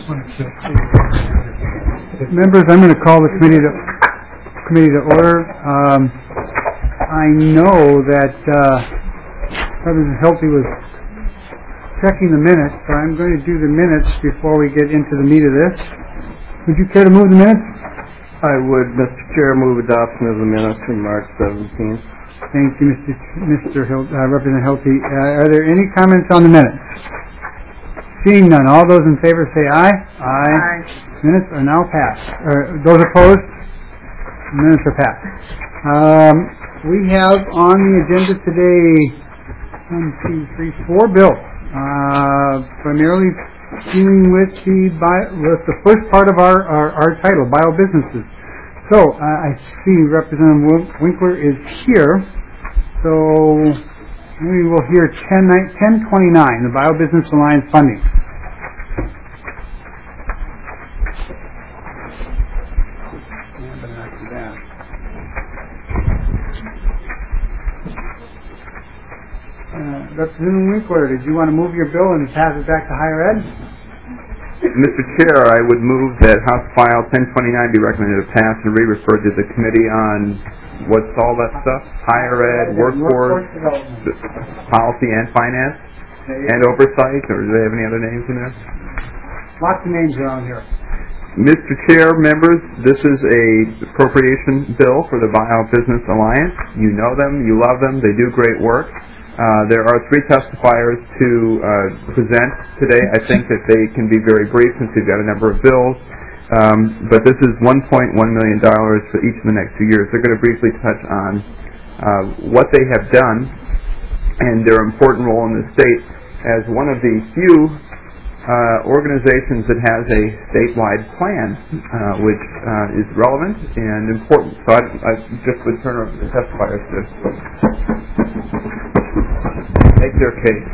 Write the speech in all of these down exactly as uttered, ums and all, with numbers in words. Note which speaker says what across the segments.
Speaker 1: Members, I'm going to call the committee to committee to order. Um, I know that uh, Representative Helty was checking the minutes, but I'm going to do the minutes before we get into the meat of this. Would you care to move the minutes?
Speaker 2: I would, Mister Chair, move adoption of the minutes from March seventeenth.
Speaker 1: Thank you, Mister Mister Hil- uh, Representative Helty. Uh, are there any comments on the minutes? Seeing none, all those in favor say aye. Aye. Aye. Minutes are now passed. Uh, those opposed? Minutes are passed. Um, we have on the agenda today one, two, three, four bills. Uh, primarily dealing with the bio, with the first part of our, our, our title, bio-businesses. So, uh, I see Representative Winkler is here. So, we will hear ten twenty-nine, the Bio-Business Alliance funding. Uh, Representative Winkler, did you want to move your bill and pass it back to higher ed?
Speaker 3: Mister Chair, I would move that House File ten twenty-nine be recommended to pass and re-referred to the Committee on, what's all that stuff? Higher Ed, Workforce, Policy and Finance, and Oversight, or do they have any other names in there?
Speaker 1: Lots of names around here.
Speaker 3: Mister Chair, members, this is a appropriation bill for the Bio-Business Alliance. You know them, you love them, they do great work. Uh, there are three testifiers to uh, present today. I think that they can be very brief since we've got a number of bills. Um, but this is one point one million dollars for each of the next two years. They're going to briefly touch on uh, what they have done and their important role in the state as one of the few uh, organizations that has a statewide plan, uh, which uh, is relevant and important. So I, I just would turn over to the testifiers to make their case.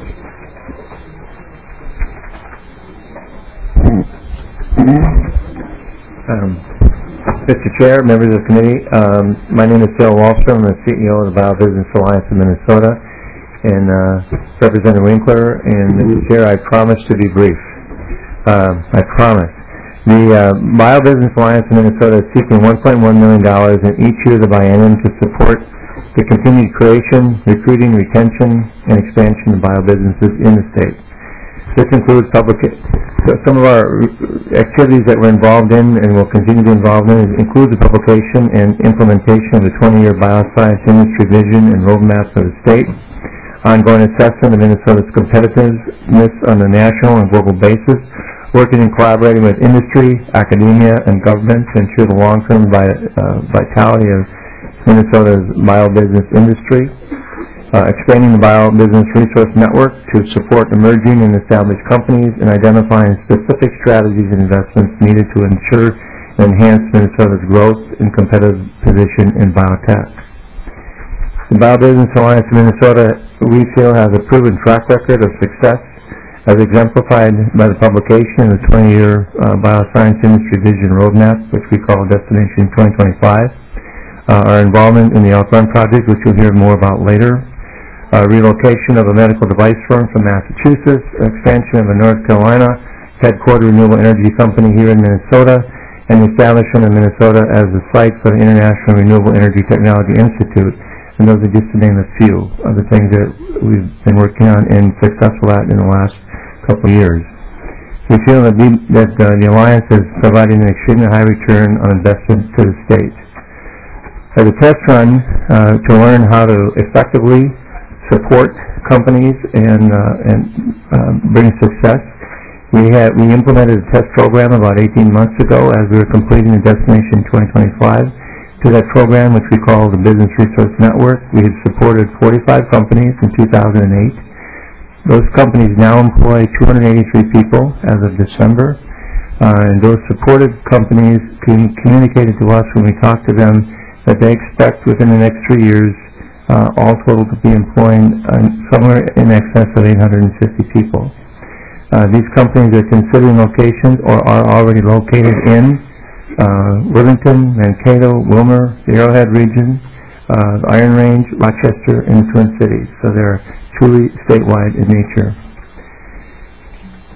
Speaker 4: Um, Mister Chair, members of the committee, um, my name is Phil Wallstrom. I'm the C E O of the Bio-Business Alliance of Minnesota, and uh, Representative Winkler. And Mister Chair, I promise to be brief. Uh, I promise. The uh, Bio-Business Alliance of Minnesota is seeking one point one million dollars in each year of the biennium to support the continued creation, recruiting, retention, and expansion of bio-businesses in the state. This includes public, so some of our activities that we're involved in and will continue to be involved in include the publication and implementation of the twenty-year bioscience industry vision and roadmap of the state, ongoing assessment of Minnesota's competitiveness on a national and global basis, working and collaborating with industry, academia, and government to ensure the long-term vi- uh, vitality of Minnesota's bio-business industry, uh, expanding the bio-business resource network to support emerging and established companies, and identifying specific strategies and investments needed to ensure and enhance Minnesota's growth and competitive position in biotech. The Bio-Business Alliance of Minnesota, we feel, has a proven track record of success as exemplified by the publication of the twenty-year uh, Bioscience Industry Vision Roadmap, which we call Destination twenty twenty-five. Uh, our involvement in the Elk Run Project, which you'll hear more about later, uh, relocation of a medical device firm from Massachusetts, expansion of a North Carolina headquartered renewable energy company here in Minnesota, and the establishment of Minnesota as the site for the International Renewable Energy Technology Institute. And those are just to name a few of the things that we've been working on and successful at in the last couple of years. We feel that the, that, uh, the Alliance is providing an extremely high return on investment to the state. As a test run uh, to learn how to effectively support companies and uh, and uh, bring success, we had we implemented a test program about eighteen months ago as we were completing the Destination twenty twenty-five. To that program, which we call the Business Resource Network, we have supported forty-five companies in two thousand eight. Those companies now employ two hundred eighty-three people as of December, uh, and those supported companies can communicated to us when we talked to them that they expect within the next three years uh, all total to be employing uh, somewhere in excess of eight hundred fifty people. Uh, these companies are considering locations or are already located in uh, Worthington, Mankato, Wilmer, the Arrowhead region, uh, Iron Range, Rochester, and the Twin Cities. So they're truly statewide in nature.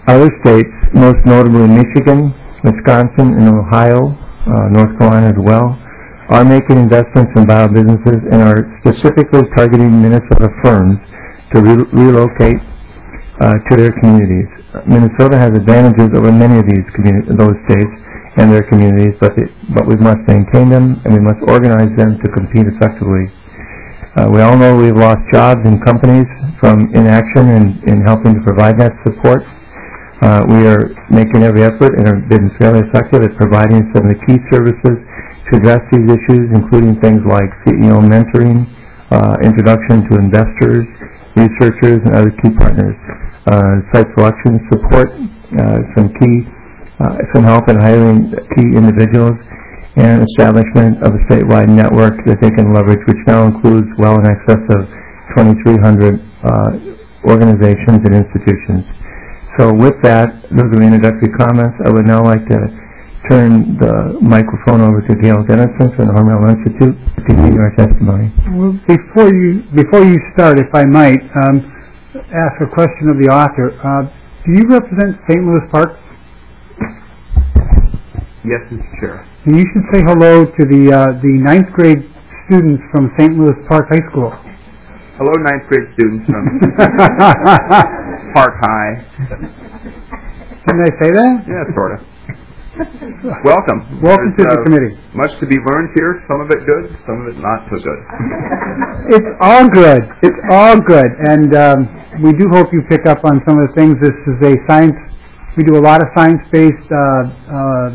Speaker 4: Other states, most notably Michigan, Wisconsin, and Ohio, uh, North Carolina as well, are making investments in biobusinesses and are specifically targeting Minnesota firms to re- relocate uh, to their communities. Minnesota has advantages over many of these communi- those states and their communities, but, they, but we must maintain them and we must organize them to compete effectively. Uh, we all know we've lost jobs and companies from inaction in, in helping to provide that support. Uh, we are making every effort and have been fairly effective at providing some of the key services to address these issues, including things like C E O mentoring, uh, introduction to investors, researchers, and other key partners, uh, site selection support, uh, some key, uh, some help in hiring key individuals, and establishment of a statewide network that they can leverage, which now includes well in excess of twenty-three hundred uh, organizations and institutions. So with that, those are the introductory comments. I would now like to turn the microphone over to Gail Dennison from the Hormel Institute to continue our testimony.
Speaker 1: Well, before you before you start, if I might, um, ask a question of the author. Uh, do you represent Saint Louis Park?
Speaker 3: Yes, Mister Chair.
Speaker 1: And you should say hello to the uh, the ninth grade students from Saint Louis Park High School.
Speaker 3: Hello, ninth grade students from Park High.
Speaker 1: Didn't I say that?
Speaker 3: Yeah, sort of. Welcome.
Speaker 1: Welcome
Speaker 3: There's,
Speaker 1: to the
Speaker 3: uh,
Speaker 1: committee.
Speaker 3: Much to be learned here. Some of it good, some of it not so good.
Speaker 1: It's all good. It's all good. And um, we do hope you pick up on some of the things. This is a science, we do a lot of science-based uh, uh,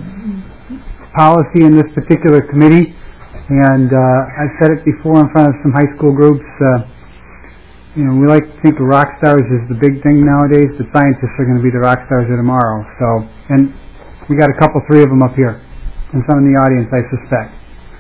Speaker 1: policy in this particular committee. And uh, I've said it before in front of some high school groups. Uh, you know, we like to think of rock stars as the big thing nowadays. The scientists are going to be the rock stars of tomorrow. So, and we got a couple, three of them up here, and some in the audience, I suspect.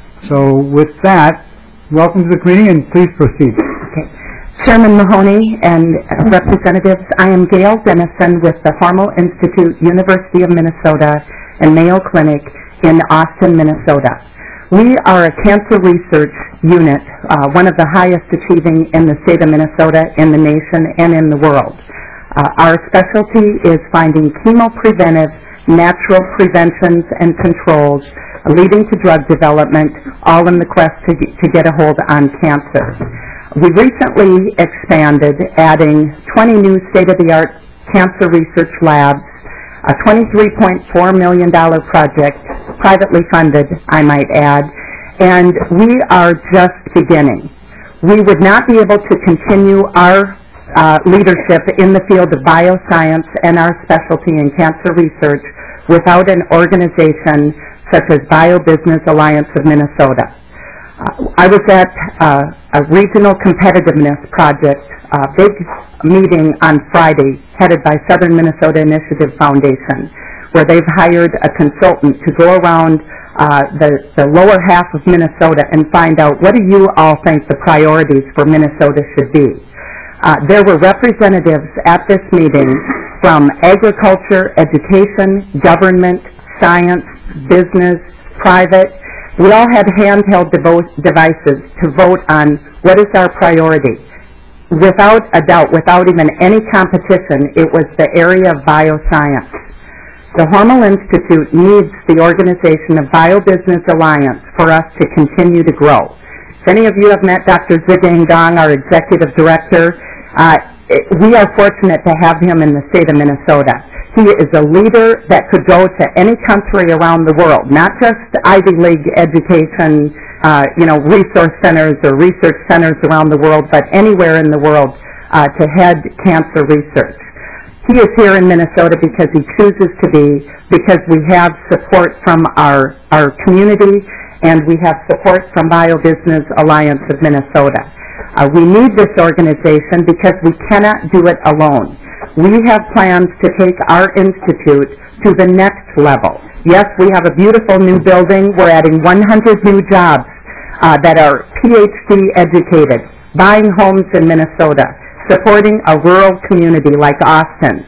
Speaker 1: So, with that, welcome to the committee, and please proceed.
Speaker 5: Okay. Chairman Mahoney and representatives, I am Gail Dennison with the Hormel Institute, University of Minnesota, and Mayo Clinic in Austin, Minnesota. We are a cancer research unit, uh, one of the highest achieving in the state of Minnesota, in the nation, and in the world. Uh, our specialty is finding chemopreventive natural preventions and controls leading to drug development, all in the quest to get, to get a hold on cancer. We recently expanded, adding twenty new state-of-the-art cancer research labs, a twenty-three point four million dollars project, privately funded, I might add, and we are just beginning. We would not be able to continue our uh, leadership in the field of bioscience and our specialty in cancer research without an organization such as BioBusiness Alliance of Minnesota. Uh, I was at uh, a regional competitiveness project, a big meeting on Friday headed by Southern Minnesota Initiative Foundation, where they've hired a consultant to go around uh, the, the lower half of Minnesota and find out what do you all think the priorities for Minnesota should be. Uh, there were representatives at this meeting from agriculture, education, government, science, business, private. We all had handheld devo- devices to vote on what is our priority. Without a doubt, without even any competition, it was the area of bioscience. The Hormel Institute needs the organization of BioBusiness Alliance for us to continue to grow. If any of you have met Doctor Zhigang Dong, our executive director, uh, we are fortunate to have him in the state of Minnesota. He is a leader that could go to any country around the world, not just Ivy League education, uh, you know, resource centers or research centers around the world, but anywhere in the world uh, to head cancer research. He is here in Minnesota because he chooses to be, because we have support from our, our community and we have support from BioBusiness Alliance of Minnesota. Uh, we need this organization because we cannot do it alone. We have plans to take our institute to the next level. Yes, we have a beautiful new building. We're adding one hundred new jobs uh, that are P H D educated, buying homes in Minnesota, supporting a rural community like Austin.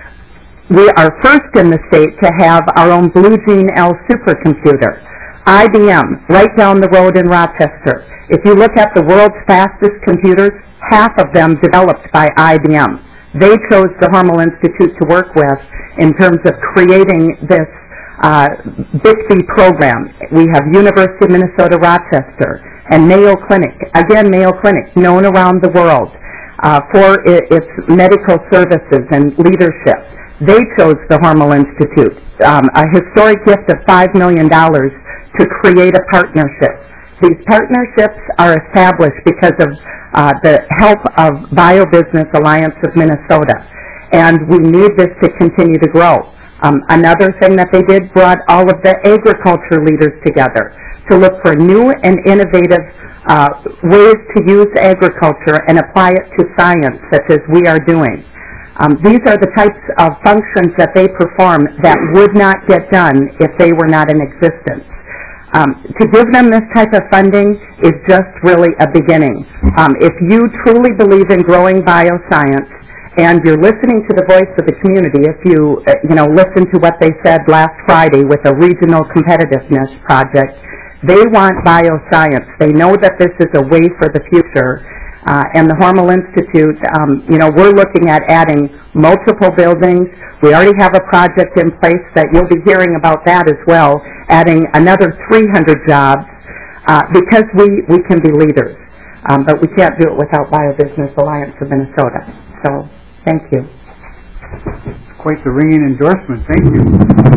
Speaker 5: We are first in the state to have our own Blue Gene L supercomputer. I B M, right down the road in Rochester. If you look at the world's fastest computers, half of them developed by I B M. they chose the Hormel Institute to work with in terms of creating this uh, Bixby program. We have University of Minnesota Rochester and Mayo Clinic. Again, Mayo Clinic, known around the world uh, for i- its medical services and leadership. They chose the Hormel Institute, um, a historic gift of five million dollars to create a partnership. These partnerships are established because of uh, the help of BioBusiness Alliance of Minnesota, and we need this to continue to grow. Um, another thing that they did brought all of the agriculture leaders together to look for new and innovative uh, ways to use agriculture and apply it to science, such as we are doing. Um, these are the types of functions that they perform that would not get done if they were not in existence. Um, to give them this type of funding is just really a beginning. Um, if you truly believe in growing bioscience and you're listening to the voice of the community, if you, uh, you know, listen to what they said last Friday with a regional competitiveness project, they want bioscience. They know that this is a way for the future. Uh, and the Hormel Institute, um, you know, we're looking at adding multiple buildings. We already have a project in place that you'll be hearing about that as well, adding another three hundred jobs uh, because we, we can be leaders. Um, but we can't do it without BioBusiness Alliance of Minnesota. So, thank you.
Speaker 1: Quite the ringing endorsement. Thank you.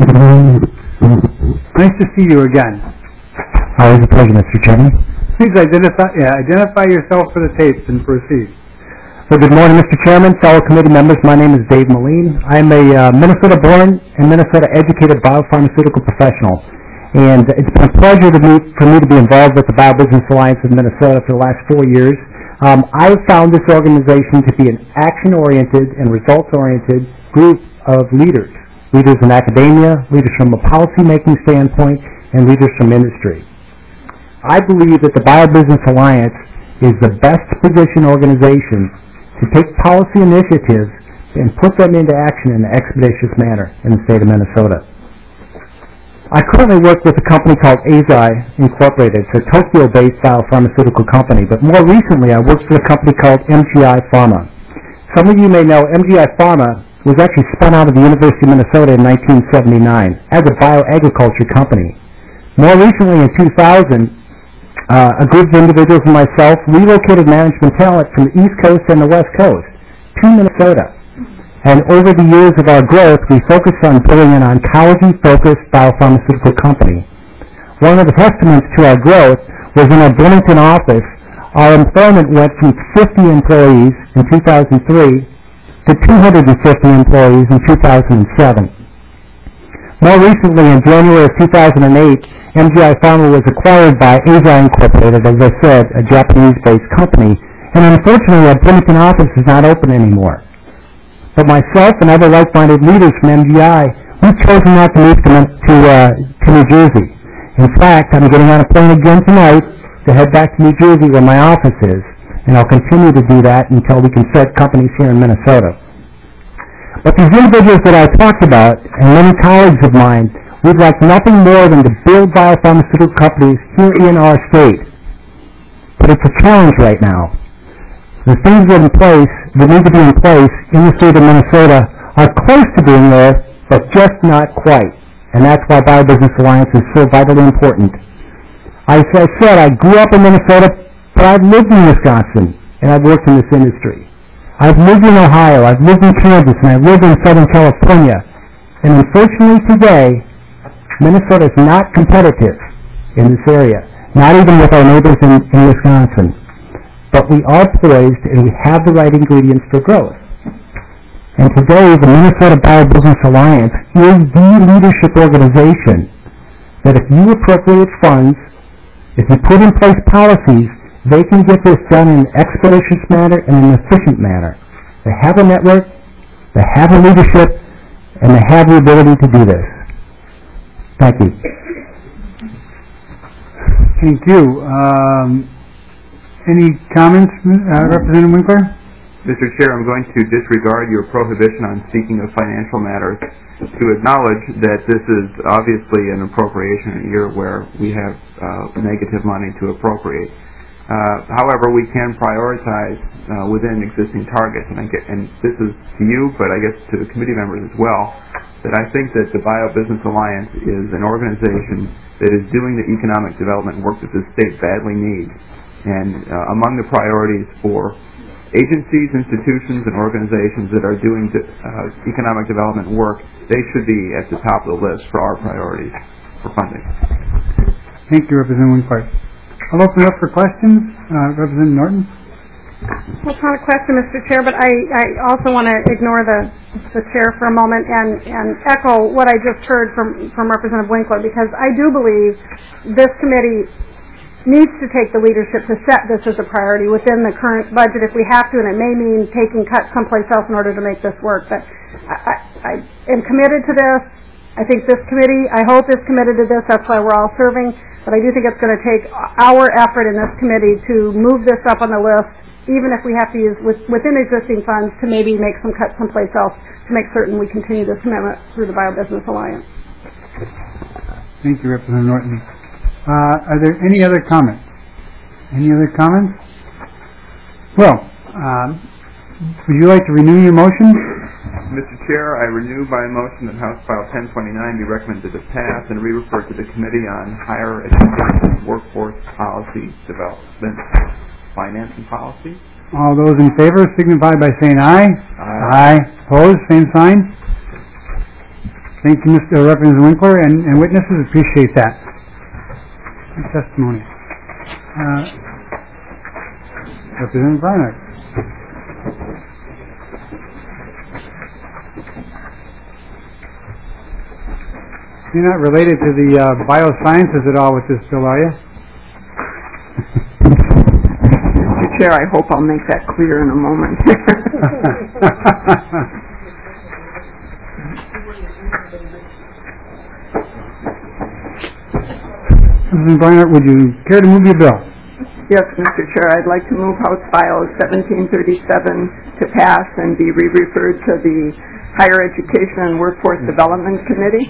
Speaker 1: Nice to see you again.
Speaker 6: Always a pleasure, Mister Chairman.
Speaker 1: Please identify, yeah, identify yourself for the tapes and proceed.
Speaker 6: Well, good morning, Mister Chairman, fellow committee members. My name is Dave Moline. I'm a uh, Minnesota-born and Minnesota-educated biopharmaceutical professional, and it's been a pleasure to me, for me to be involved with the BioBusiness Alliance of Minnesota for the last four years. Um, I've found this organization to be an action-oriented and results-oriented group of leaders, leaders in academia, leaders from a policy-making standpoint, and leaders from industry. I believe that the BioBusiness Alliance is the best positioned organization to take policy initiatives and put them into action in an expeditious manner in the state of Minnesota. I currently work with a company called Eisai Incorporated. It's a Tokyo-based biopharmaceutical company, but more recently I worked for a company called M G I Pharma. Some of you may know M G I Pharma was actually spun out of the University of Minnesota in nineteen seventy-nine as a bioagriculture company. More recently in two thousand, Uh, a group of individuals and myself relocated management talent from the East Coast and the West Coast to Minnesota. And over the years of our growth, we focused on building an oncology-focused biopharmaceutical company. One of the testaments to our growth was in our Bloomington office. Our employment went from fifty employees in two thousand three to two hundred fifty employees in two thousand seven. More recently, in January of two thousand eight, M G I Pharma was acquired by Eisai Incorporated, as I said, a Japanese-based company, and unfortunately our Bloomington office is not open anymore. But myself and other like-minded leaders from M G I, we've chosen not to move to, to, uh, to New Jersey. In fact, I'm getting on a plane again tonight to head back to New Jersey where my office is, and I'll continue to do that until we can start companies here in Minnesota. But these individuals that I talked about, and many colleagues of mine, we'd like nothing more than to build biopharmaceutical companies here in our state. But it's a challenge right now. The things that, in place, that need to be in place in the state of Minnesota are close to being there, but just not quite. And that's why BioBusiness Alliance is so vitally important. As I said, I grew up in Minnesota, but I've lived in Wisconsin, and I've worked in this industry. I've lived in Ohio, I've lived in Kansas, and I've lived in Southern California. And unfortunately today, Minnesota is not competitive in this area, not even with our neighbors in, in Wisconsin. But we are poised and we have the right ingredients for growth. And today, the Minnesota BioBusiness Alliance is the leadership organization that if you appropriate funds, if you put in place policies, they can get this done in an expeditious manner and an efficient manner. They have a network, they have a leadership, and they have the ability to do this. Thank you.
Speaker 1: Thank you. Um, any comments, uh, Representative Winkler?
Speaker 3: Mister Chair, I'm going to disregard your prohibition on speaking of financial matters to acknowledge that this is obviously an appropriation year where we have uh, negative money to appropriate. Uh, however, we can prioritize uh, within existing targets, and I get, and this is to you, but I guess to the committee members as well, that I think that the Bio Business Alliance is an organization that is doing the economic development work that the state badly needs. And uh, among the priorities for agencies, institutions, and organizations that are doing de- uh, economic development work, they should be at the top of the list for our priorities for funding.
Speaker 1: Thank you, Representative Winkler. I'll open it up for questions. Uh, Representative Norton?
Speaker 7: Well, it's not a question, Mister Chair, but I, I also want to ignore the, the chair for a moment and, and echo what I just heard from, from Representative Winkler, because I do believe this committee needs to take the leadership to set this as a priority within the current budget if we have to, and it may mean taking cuts someplace else in order to make this work. But I, I, I am committed to this. I think this committee, I hope is committed to this. That's why we're all serving. But I do think it's going to take our effort in this committee to move this up on the list, even if we have to use with, within existing funds to maybe make some cuts someplace else to make certain we continue this commitment through the Bio Business Alliance.
Speaker 1: Thank you, Representative Norton. Uh, are there any other comments? Any other comments? Well, um, would you like to renew your motion?
Speaker 3: Mister Chair, I renew by motion that House File ten twenty-nine be recommended to pass and re-referred to the Committee on Higher Education Workforce Policy Development, Finance and Policy.
Speaker 1: All those in favor signify by saying aye.
Speaker 3: Aye.
Speaker 1: Aye. Opposed? Same sign. Thank you, Mister Representative Winkler, and, and witnesses appreciate that. Good testimony. Uh, Representative Bernhardt. You're not related to the uh, biosciences at all with this bill, are you?
Speaker 8: Mister Chair, I hope I'll make that clear in a moment.
Speaker 1: Representative Bernhardt, would you care to move your bill?
Speaker 8: Yes, Mister Chair, I'd like to move House File seventeen thirty-seven to pass and be re-referred to the Higher Education and Workforce Development Committee.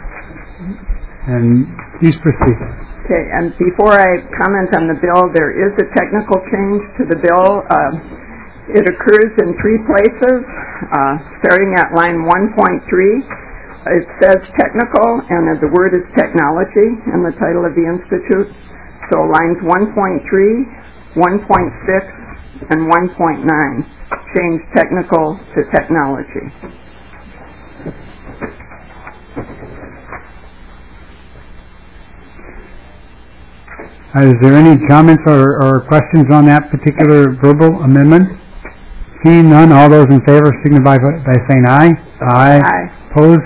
Speaker 1: And please proceed.
Speaker 8: Okay, and before I comment on the bill, there is a technical change to the bill. Uh, it occurs in three places, uh, starting at line one point three. It says technical, and the word is technology in the title of the institute. So lines one point three, one point six, and one point nine change technical to technology.
Speaker 1: Uh, is there any comments or, or questions on that particular verbal amendment? Seeing none, all those in favor signify by, by saying aye. Aye.
Speaker 8: Aye.
Speaker 1: Opposed?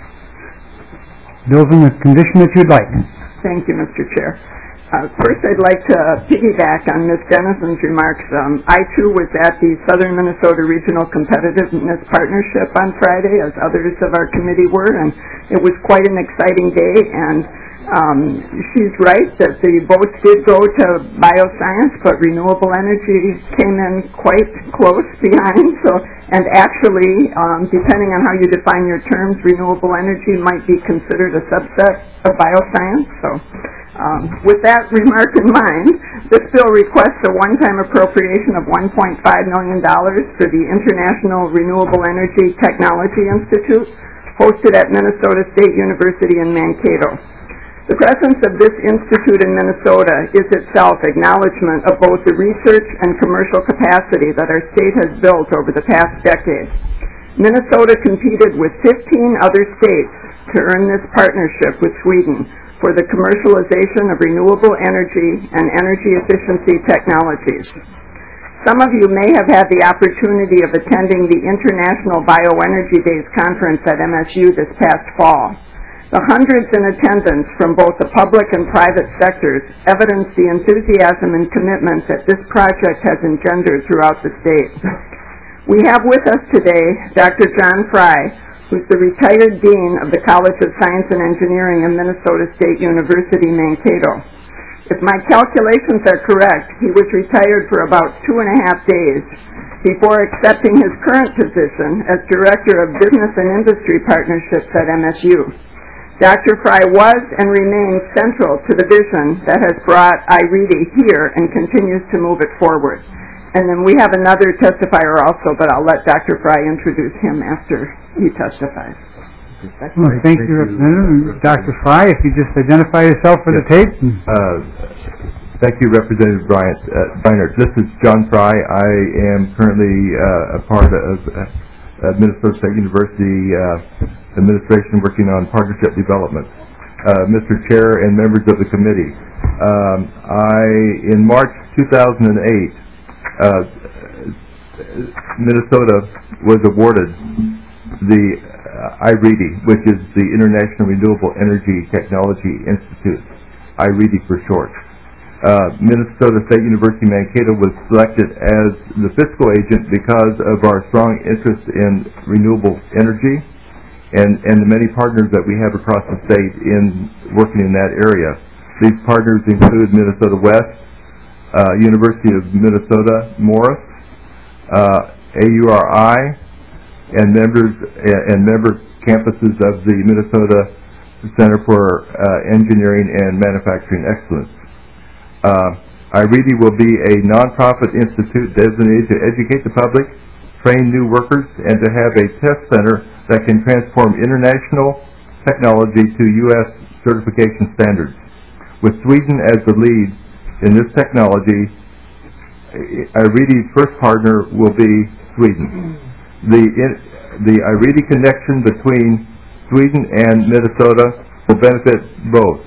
Speaker 1: Bill's in the condition that you'd like.
Speaker 8: Thank you, Mister Chair. Uh, first, I'd like to piggyback on Miz Dennison's remarks. Um, I, too, was at the Southern Minnesota Regional Competitiveness Partnership on Friday, as others of our committee were, and it was quite an exciting day, and um, she's right that the votes did go to bioscience, but renewable energy came in quite close behind, so, and actually, um, depending on how you define your terms, renewable energy might be considered a subset of bioscience, so Um, with that remark in mind, this bill requests a one-time appropriation of one point five million dollars for the International Renewable Energy Technology Institute, hosted at Minnesota State University in Mankato. The presence of this institute in Minnesota is itself acknowledgement of both the research and commercial capacity that our state has built over the past decade. Minnesota competed with fifteen other states to earn this partnership with Sweden for the commercialization of renewable energy and energy efficiency technologies. Some of you may have had the opportunity of attending the International Bioenergy Days conference at M S U this past fall. The hundreds in attendance from both the public and private sectors evidence the enthusiasm and commitment that this project has engendered throughout the state. We have with us today Doctor John Fry, who's the retired dean of the College of Science and Engineering in Minnesota State University, Mankato. If my calculations are correct, he was retired for about two and a half days before accepting his current position as Director of Business and Industry Partnerships at M S U. Doctor Fry was and remains central to the vision that has brought I R E A D I here and continues to move it forward. And then we have another testifier also, but I'll let Doctor Fry introduce him after he testifies.
Speaker 1: Well, thank you, Representative. Doctor Fry, if you just identify yourself for the tape.
Speaker 4: Uh, thank you, Representative Bryant. Uh, Bryant. This is John Fry. I am currently uh, a part of uh, Minnesota State University uh, administration working on partnership development. Uh, Mister Chair and members of the committee, um, I, in March two thousand eight, uh, Minnesota was awarded the uh, I R E A D I, which is the International Renewable Energy Technology Institute, I R E A D I for short. Uh, Minnesota State University Mankato was selected as the fiscal agent because of our strong interest in renewable energy and, and the many partners that we have across the state in working in that area. These partners include Minnesota West, uh, University of Minnesota Morris, uh, A U R I, and members and member campuses of the Minnesota Center for uh, Engineering and Manufacturing Excellence. Uh, I R E A D I will be a nonprofit institute designated to educate the public, train new workers, and to have a test center that can transform international technology to U S certification standards. With Sweden as the lead in this technology, I R E A D I's first partner will be Sweden. The, in, the I R E A D I connection between Sweden and Minnesota will benefit both.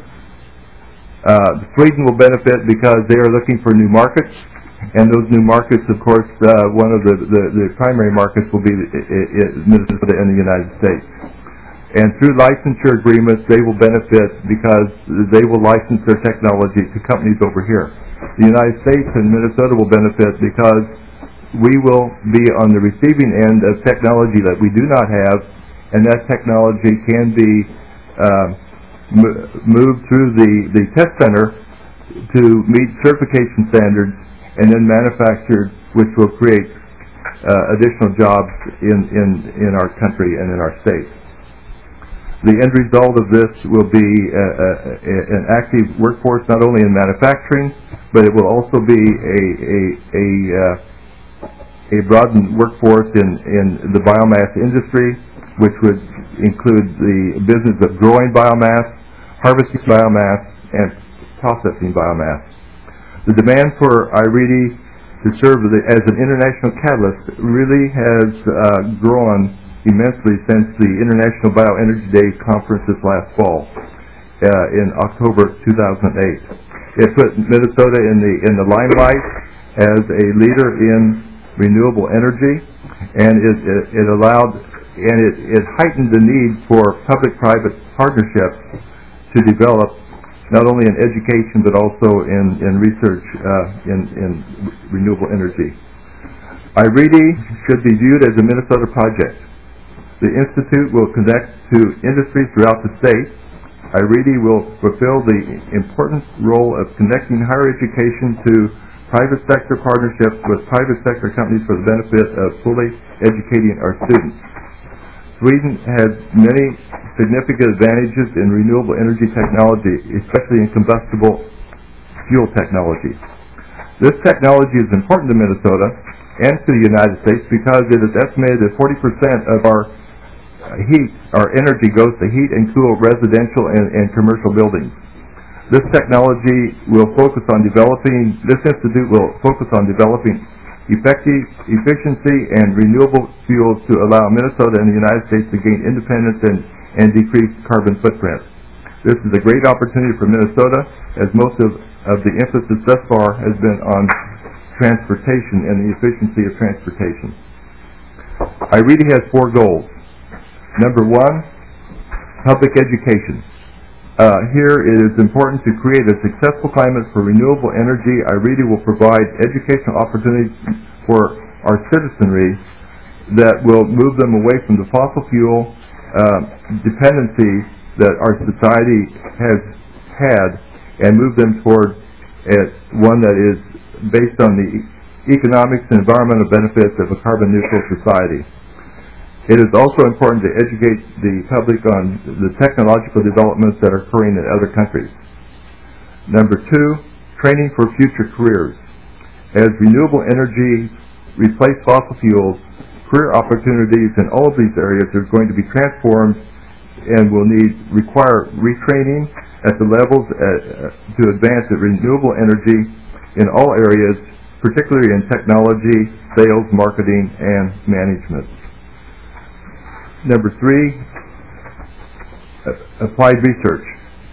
Speaker 4: Uh, Sweden will benefit because they are looking for new markets, and those new markets, of course, uh, one of the, the, the primary markets will be I, I, Minnesota and the United States. And through licensure agreements, they will benefit because they will license their technology to companies over here. The United States and Minnesota will benefit because we will be on the receiving end of technology that we do not have, and that technology can be uh, m- moved through the, the test center to meet certification standards and then manufactured, which will create uh, additional jobs in, in, in our country and in our state. The end result of this will be uh, uh, an active workforce not only in manufacturing, but it will also be a, a, a uh, a broadened workforce in, in the biomass industry, which would include the business of growing biomass, harvesting biomass, and processing biomass. The demand for I R E A D I to serve as an international catalyst really has uh, grown immensely since the International Bioenergy Day conference this last fall uh, in October two thousand eight. It put Minnesota in the in the limelight as a leader in renewable energy, and it, it, it allowed and it, it heightened the need for public-private partnerships to develop not only in education but also in, in research uh, in, in renewable energy. I R E A D I should be viewed as a Minnesota project. The Institute will connect to industry throughout the state. I R E A D I will fulfill the important role of connecting higher education to private sector partnerships with private sector companies for the benefit of fully educating our students. Sweden has many significant advantages in renewable energy technology, especially in combustible fuel technology. This technology is important to Minnesota and to the United States because it is estimated that forty percent of our heat, our energy goes to heat and cool residential and, and commercial buildings. This technology will focus on developing, this institute will focus on developing effective efficiency and renewable fuels to allow Minnesota and the United States to gain independence and, and decrease carbon footprint. This is a great opportunity for Minnesota, as most of, of the emphasis thus far has been on transportation and the efficiency of transportation. I R E A D I has four goals. Number one, public education. Uh, here it is important to create a successful climate for renewable energy. I R E A D I will provide educational opportunities for our citizenry that will move them away from the fossil fuel uh, dependency that our society has had and move them toward a, one that is based on the economics and environmental benefits of a carbon neutral society.
Speaker 9: It is also important to educate the public on the technological developments that are occurring in other countries. Number two, training for future careers. As renewable energy replace fossil fuels, career opportunities in all of these areas are going to be transformed and will need require retraining at the levels at, uh, to advance at renewable energy in all areas, particularly in technology, sales, marketing, and management. Number three, uh, applied research.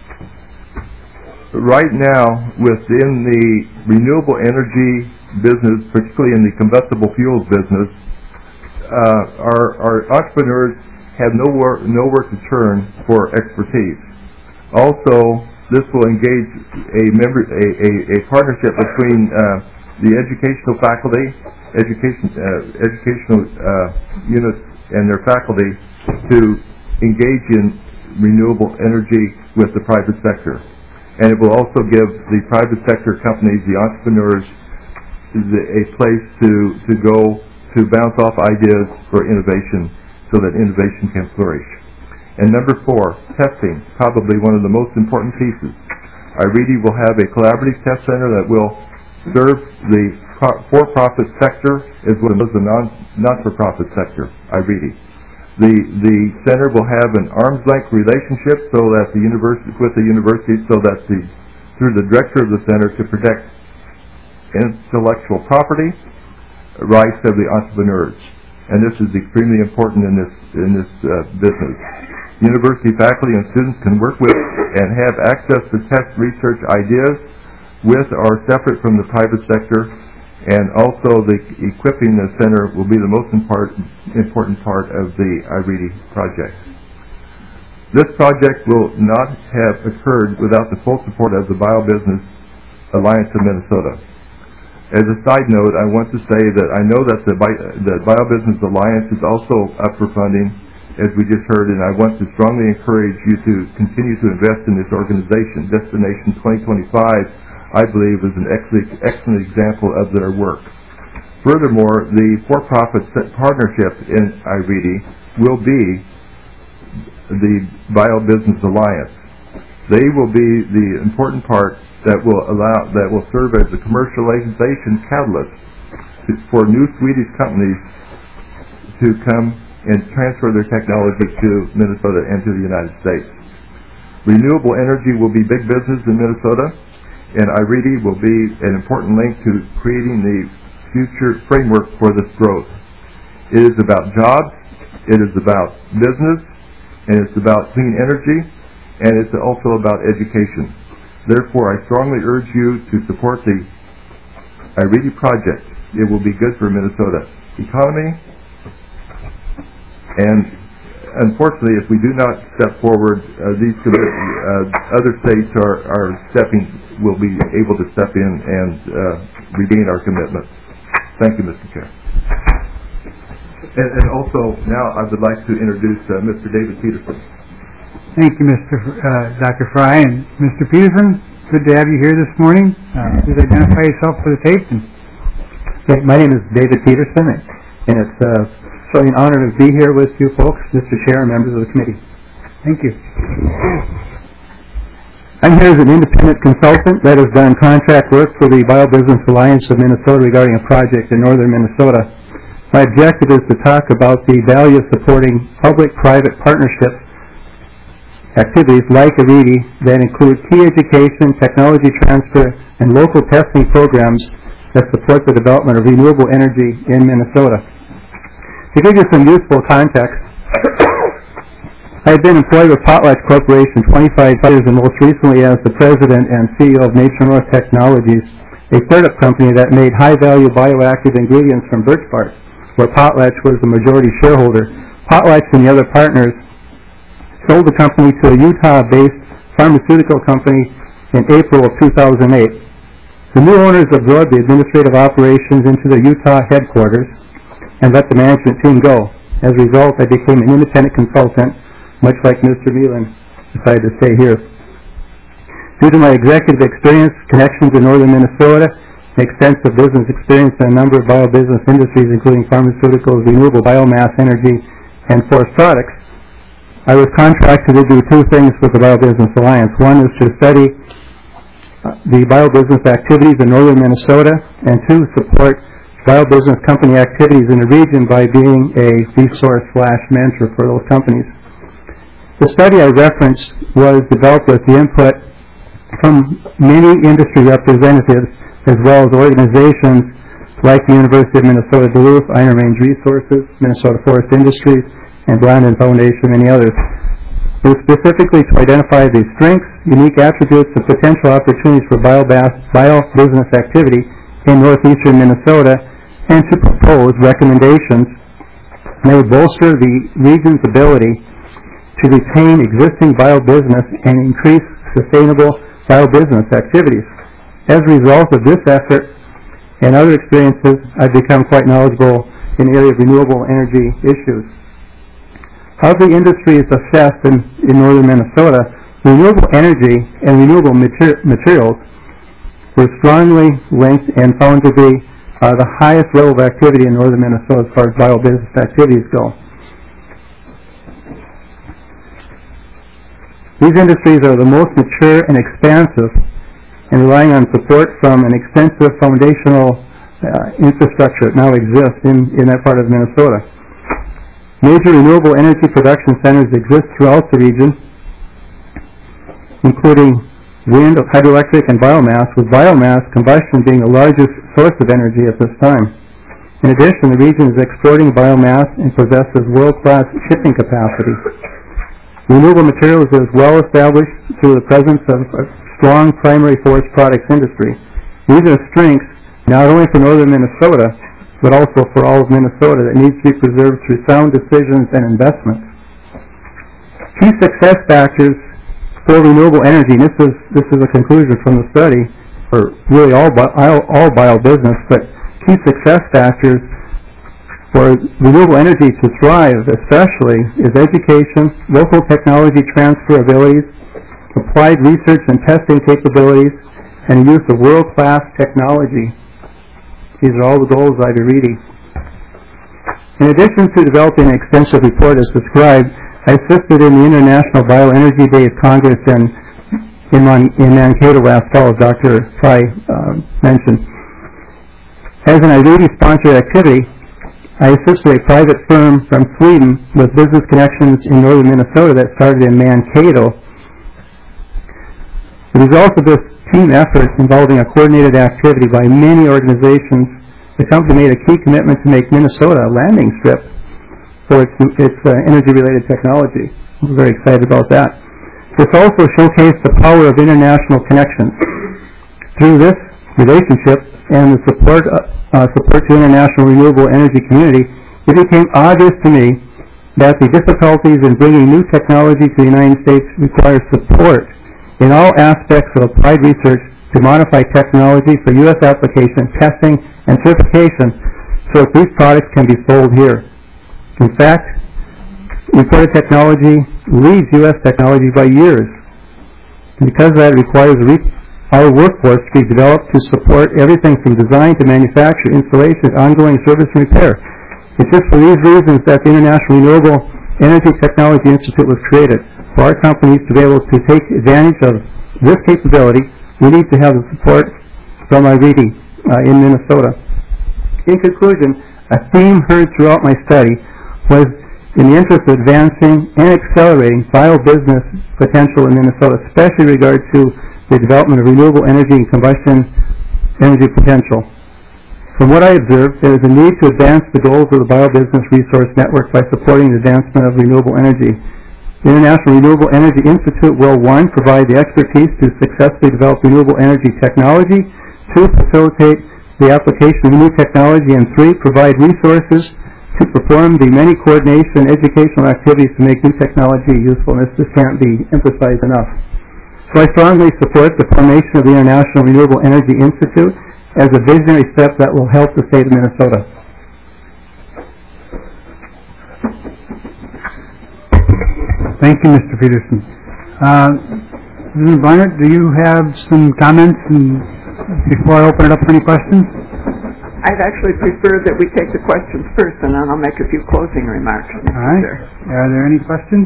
Speaker 9: Right now, within the renewable energy business, particularly in the combustible fuels business, uh, our, our entrepreneurs have nowhere, nowhere to turn for expertise. Also, this will engage a, member, a, a, a partnership between uh, the educational faculty, education, uh, educational uh, units and their faculty to engage in renewable energy with the private sector. And it will also give the private sector companies, the entrepreneurs, the, a place to, to go to bounce off ideas for innovation so that innovation can flourish. And number four, testing, probably one of the most important pieces. I R E D I will have a collaborative test center that will serve the for-profit sector as well as the non, not-for-profit sector, I R E D I. The, the center will have an arm's length relationship so that the university, with the university so that the, through the director of the center to protect intellectual property rights of the entrepreneurs. And this is extremely important in this, in this uh, business. University faculty and students can work with and have access to test research ideas with or separate from the private sector, and also the equipping the center will be the most important, important part of the I R E D I project. This project will not have occurred without the full support of the BioBusiness Alliance of Minnesota. As a side note, I want to say that I know that the, Bi- the BioBusiness Alliance is also up for funding, as we just heard, and I want to strongly encourage you to continue to invest in this organization. Destination twenty twenty-five, I believe, is an excellent, excellent example of their work. Furthermore, the for-profit partnership in I R E D I will be the BioBusiness Alliance. They will be the important part that will allow, that will serve as a commercialization catalyst to, for new Swedish companies to come and transfer their technology to Minnesota and to the United States. Renewable energy will be big business in Minnesota, and I R E D I will be an important link to creating the future framework for this growth. It is about jobs, it is about business, and it's about clean energy, and it's also about education. Therefore, I strongly urge you to support the I R E D I project. It will be good for Minnesota economy, and unfortunately, if we do not step forward, uh, these uh, other states are, are stepping, will be able to step in and uh, regain our commitment. Thank you, Mister Chair. And, and also, now I would like to introduce uh, Mister David Peterson.
Speaker 1: Thank you, Mister F- uh, Doctor Fry, and Mister Peterson. Good to have you here this morning. Uh, please identify yourself for the tape. And
Speaker 6: Okay, my name is David Peterson, and it's uh, certainly an honor to be here with you folks, Mister Chair, and members of the committee.
Speaker 1: thank you.
Speaker 6: I'm here as an independent consultant that has done contract work for the BioBusiness Alliance of Minnesota regarding a project in northern Minnesota. My objective is to talk about the value of supporting public-private partnership activities like I R E D I that include key education, technology transfer, and local testing programs that support the development of renewable energy in Minnesota. To give you some useful context, I have been employed with Potlatch Corporation twenty-five years, and most recently as the president and C E O of Nature North Technologies, a startup company that made high-value bioactive ingredients from birch bark, where Potlatch was the majority shareholder. Potlatch and the other partners sold the company to a Utah-based pharmaceutical company in April of two thousand eight. The new owners absorbed the administrative operations into the Utah headquarters and let the management team go. As a result, I became an independent consultant, much like Mister Meelan decided to stay here. Due to my executive experience, connections in northern Minnesota, extensive business experience in a number of biobusiness industries, including pharmaceuticals, renewable biomass energy, and forest products, I was contracted to do two things with the BioBusiness Alliance. One is to study uh, the biobusiness activities in northern Minnesota, and two, support biobusiness company activities in the region by being a resource slash mentor for those companies. The study I referenced was developed with the input from many industry representatives as well as organizations like the University of Minnesota Duluth, Iron Range Resources, Minnesota Forest Industries, and Blandin Foundation, and many others. It was specifically to identify the strengths, unique attributes, and potential opportunities for bio-business activity in northeastern Minnesota, and to propose recommendations that would bolster the region's ability to retain existing bio-business and increase sustainable bio-business activities. As a result of this effort and other experiences, I've become quite knowledgeable in the area of renewable energy issues. How the industry is assessed in, in northern Minnesota, renewable energy and renewable mater- materials were strongly linked and found to be uh, the highest level of activity in northern Minnesota as far as bio-business activities go. These industries are the most mature and expansive, and relying on support from an extensive foundational uh, infrastructure that now exists in, in that part of Minnesota. Major renewable energy production centers exist throughout the region, including wind, hydroelectric, and biomass, with biomass combustion being the largest source of energy at this time. In addition, the region is exporting biomass and possesses world-class shipping capacity. Renewable materials is well established through the presence of a strong primary forest products industry. These are strengths not only for northern Minnesota, but also for all of Minnesota that needs to be preserved through sound decisions and investments. Key success factors for renewable energy, and this is, this is a conclusion from the study, for really all, all, all bio-business, but key success factors for renewable energy to thrive especially is education, local technology transfer abilities, applied research and testing capabilities, and the use of world-class technology. These are all the goals I'd be reading. In addition to developing an extensive report as described, I assisted in the International Bioenergy Day of Congress in, in, Mon, in Mankato last fall, as Doctor Fry uh, mentioned. As an I R E D-sponsored activity, I assisted a private firm from Sweden with business connections in northern Minnesota that started in Mankato. The result of this team effort involving a coordinated activity by many organizations, the company made a key commitment to make Minnesota a landing strip for its, its uh, energy-related technology. We're very excited about that. This also showcased the power of international connections. Through this relationship and the support, uh, uh, support to international renewable energy community, it became obvious to me that the difficulties in bringing new technology to the United States require support in all aspects of applied research to modify technology for U S application, testing, and certification so that these products can be sold here. In fact, imported technology leads U S technology by years. And because that requires our workforce to be developed to support everything from design to manufacture, installation, ongoing service and repair. It's just for these reasons that the International Renewable Energy Technology Institute was created. For our companies to be able to take advantage of this capability, we need to have the support from I R E D uh, in Minnesota. In conclusion, a theme heard throughout my study was in the interest of advancing and accelerating bio-business potential in Minnesota, especially in regard to the development of renewable energy and combustion energy potential. From what I observed, there is a need to advance the goals of the Biobusiness Resource Network by supporting the advancement of renewable energy. The International Renewable Energy Institute will, one, provide the expertise to successfully develop renewable energy technology, two, facilitate the application of new technology, and three, provide resources to perform the many coordination and educational activities to make new technology useful. And this just can't be emphasized enough. So I strongly support the formation of the International Renewable Energy Institute as a visionary step that will help the state of Minnesota.
Speaker 1: Thank you, Mister Peterson. Uh, Mister Barnett, do you have some comments and before I open it up for any questions?
Speaker 8: I'd actually prefer that we take the questions first, and then I'll make a few closing remarks.
Speaker 1: All right. Are there any questions?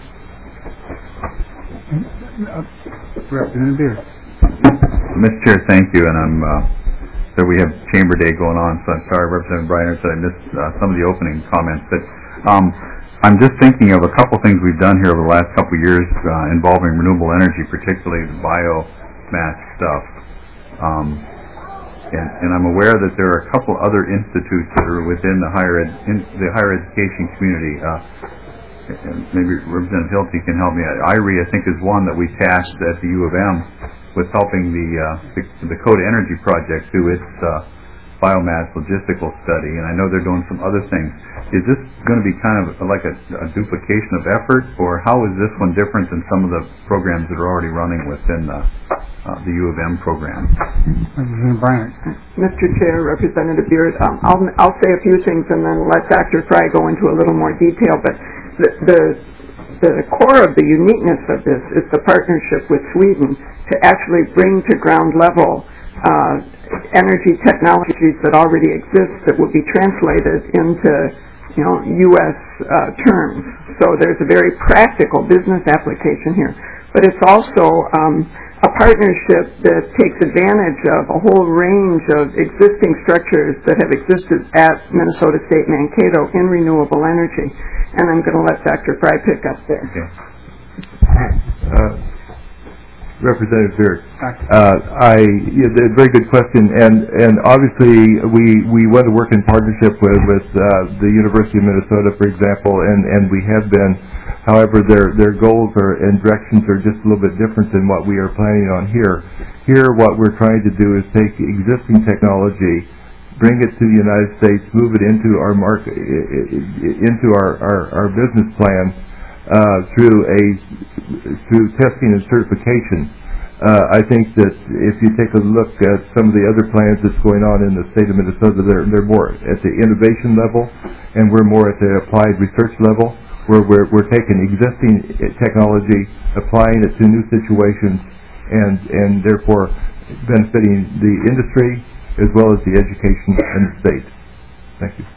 Speaker 1: Uh, Representative Beard.
Speaker 10: Mister Chair, thank you, and I'm, uh, so we have Chamber Day going on, so I'm sorry, Representative Briner, that I missed uh, some of the opening comments, but um, I'm just thinking of a couple things we've done here over the last couple of years uh, involving renewable energy, particularly the biomass stuff. Um, and, and I'm aware that there are a couple other institutes that are within the higher ed, in the higher education community. Uh, and maybe Representative Hilty can help me. I R E, I think, is one that we tasked at the U of M with helping the uh, the, the Coda Energy Project do its uh, biomass logistical study, and I know they're doing some other things. Is this going to be kind of like a, a duplication of effort, or how is this one different than some of the programs that are already running within the, uh, the U of M program?
Speaker 1: Representative Bryant.
Speaker 8: Mister Chair, Representative Beard, um, I'll, I'll say a few things and then let Doctor Fry go into a little more detail, but the, the the core of the uniqueness of this is the partnership with Sweden to actually bring to ground level uh, energy technologies that already exist that will be translated into, you know, U S uh, terms. So there's a very practical business application here. But it's also um, a partnership that takes advantage of a whole range of existing structures that have existed at Minnesota State Mankato in renewable energy. And I'm going to let Doctor Fry pick up there.
Speaker 10: Okay.
Speaker 9: Uh, Representative Beard, uh, I yeah, a very good question, and and obviously we we want to work in partnership with with uh, the University of Minnesota, for example, and and we have been. However, their their goals are and directions are just a little bit different than what we are planning on here. Here, what we're trying to do is take existing technology, bring it to the United States, move it into our market, into our our, our business plan. Uh, through a through testing and certification. Uh, I think that if you take a look at some of the other plans that's going on in the state of Minnesota, they're, they're more at the innovation level, and we're more at the applied research level, where we're, we're taking existing technology, applying it to new situations, and, and therefore benefiting the industry as well as the education in the state. Thank you.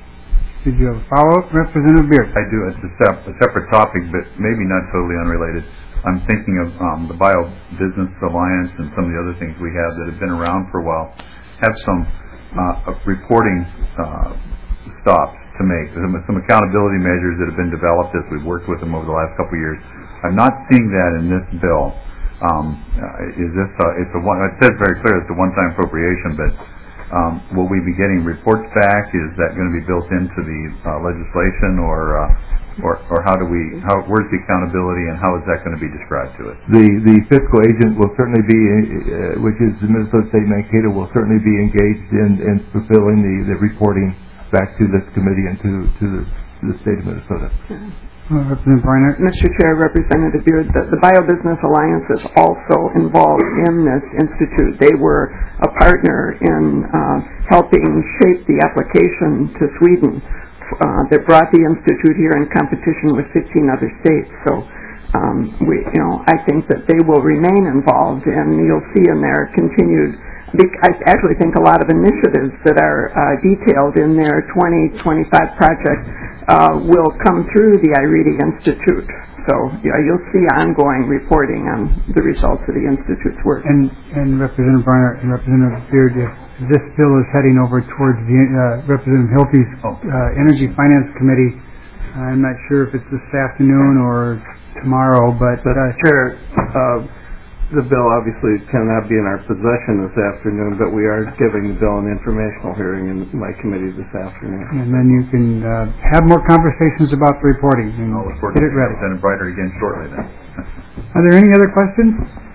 Speaker 1: Did you have a follow-up, Representative Beard?
Speaker 10: I do. It's a, sep- a separate topic, but maybe not totally unrelated. I'm thinking of um, the Bio Business Alliance and some of the other things we have that have been around for a while have some uh, reporting uh, stops to make, some, some accountability measures that have been developed as we've worked with them over the last couple of years. I'm not seeing that in this bill. Um, uh, is this? A, it's a one. It says very clear it's a one-time appropriation, but. Um, will we be getting reports back? Is that going to be built into the uh, legislation, or, uh, or or how do we? How where's the accountability, and how is that going to be described to us?
Speaker 9: The the fiscal agent will certainly be, uh, which is the Minnesota State Mankato, will certainly be engaged in, in fulfilling the, the reporting back to this committee and to to the, to the state of Minnesota.
Speaker 1: Uh, Representative Bryant.
Speaker 8: Mister Chair, Representative Beard, the, the Biobusiness Alliance is also involved in this institute. They were a partner in uh, helping shape the application to Sweden uh, that brought the institute here in competition with fifteen other states. So, um, we, you know, I think that they will remain involved, and you'll see in their continued. I actually think a lot of initiatives that are uh, detailed in their twenty twenty-five project uh, will come through the I R E D Institute. So yeah, you'll see ongoing reporting on the results of the Institute's work.
Speaker 1: And, and Representative Bryant and Representative Beard, if this bill is heading over towards the uh, Representative Hilty's uh, Energy Finance Committee, I'm not sure if it's this afternoon or tomorrow, but...
Speaker 2: Uh, Chair, uh, the bill obviously cannot be in our possession this afternoon, but we are giving the bill an informational hearing in my committee this afternoon.
Speaker 1: And then you can uh, have more conversations about the reporting and
Speaker 10: I'll look forward
Speaker 1: get
Speaker 10: to
Speaker 1: it ready.
Speaker 10: Representative Brighter again shortly then.
Speaker 1: Are there any other questions?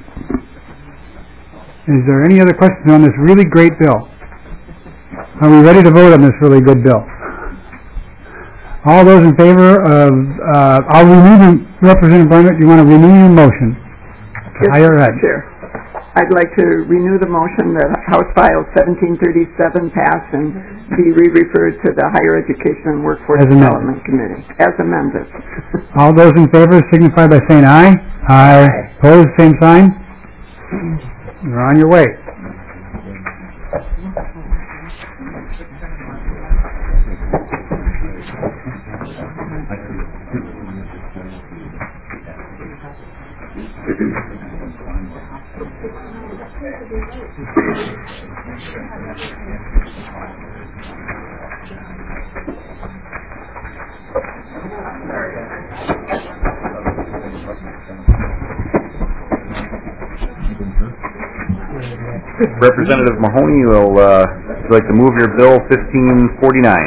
Speaker 1: Is there any other questions on this really great bill? Are we ready to vote on this really good bill? All those in favor of, uh, I'll renew the, Representative Bryant, do you want to renew your motion?
Speaker 8: Yes, Chair. I'd like to renew the motion that House File seventeen thirty-seven pass and be re-referred to the Higher Education and Workforce
Speaker 1: As
Speaker 8: Development Committee, as amended.
Speaker 1: All those in favor signify by saying aye. Aye. Opposed, same sign. You're on your way.
Speaker 11: Representative Mahoney will uh, would like to move your bill fifteen forty-nine.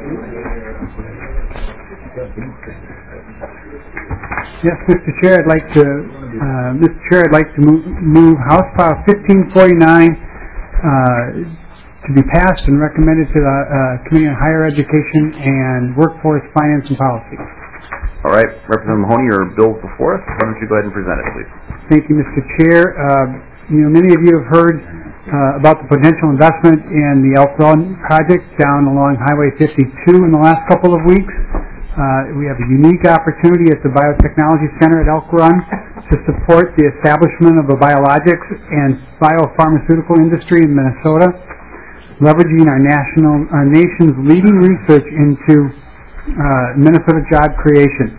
Speaker 1: Yes, Mister Chair, I'd like to, uh, Mister Chair, I'd like to move, move House File fifteen forty-nine uh, to be passed and recommended to the uh, Committee on Higher Education and Workforce Finance and Policy.
Speaker 11: All right, Representative Mahoney, your bill's before us. Why don't you go ahead and present it, please?
Speaker 1: Thank you, Mister Chair. Uh, you know, many of you have heard uh, about the potential investment in the Elk Run project down along Highway fifty-two in the last couple of weeks. Uh, we have a unique opportunity at the Biotechnology Center at Elk Run to support the establishment of a biologics and biopharmaceutical industry in Minnesota, leveraging our national, our nation's leading research into uh, Minnesota job creation.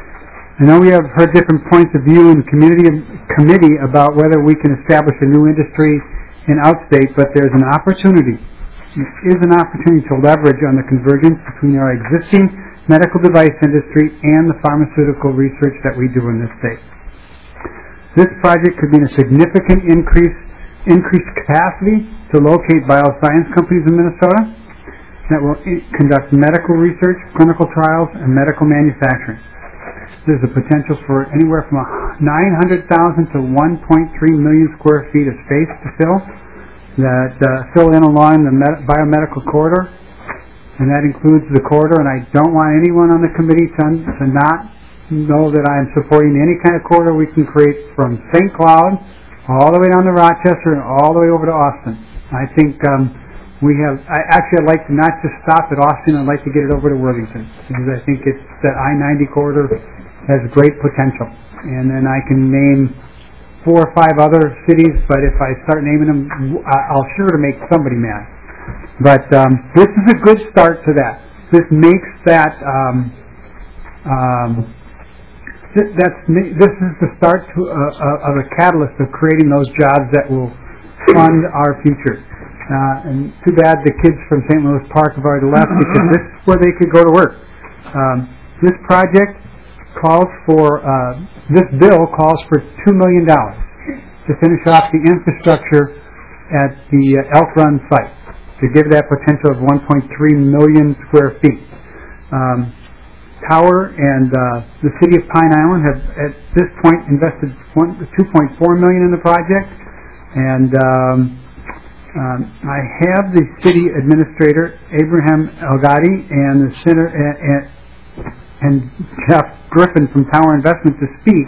Speaker 1: I know we have heard different points of view in community committee about whether we can establish a new industry in outstate, but there's an opportunity. There is an opportunity to leverage on the convergence between our existing medical device industry and the pharmaceutical research that we do in this state. This project could mean a significant increase, increased capacity to locate bioscience companies in Minnesota that will conduct medical research, clinical trials, and medical manufacturing. There's a potential for anywhere from nine hundred thousand to one point three million square feet of space to fill that uh, fill in along the med- biomedical corridor, and that includes the corridor. And I don't want anyone on the committee to, to not know that I'm supporting any kind of corridor we can create from Saint Cloud all the way down to Rochester and all the way over to Austin. I think um, we have. I actually I'd like to not just stop at Austin. I'd like to get it over to Worthington because I think it's that I ninety corridor has great potential. And then I can name four or five other cities, but if I start naming them, I'll sure to make somebody mad. But um, this is a good start to that. This makes that, um, um, th- that's, this is the start to a, a, of a catalyst of creating those jobs that will fund our future. Uh, and too bad the kids from Saint Louis Park have already left because this is where they could go to work. Um, this project calls for, uh, this bill calls for two million dollars to finish off the infrastructure at the uh, Elk Run site, to give that potential of one point three million square feet. Um, Tower and uh, the City of Pine Island have at this point invested two point four million dollars in the project, and um, um, I have the City Administrator, Abraham Elgadi, and the Senator, uh, and Jeff Griffin from Tower Investment to speak,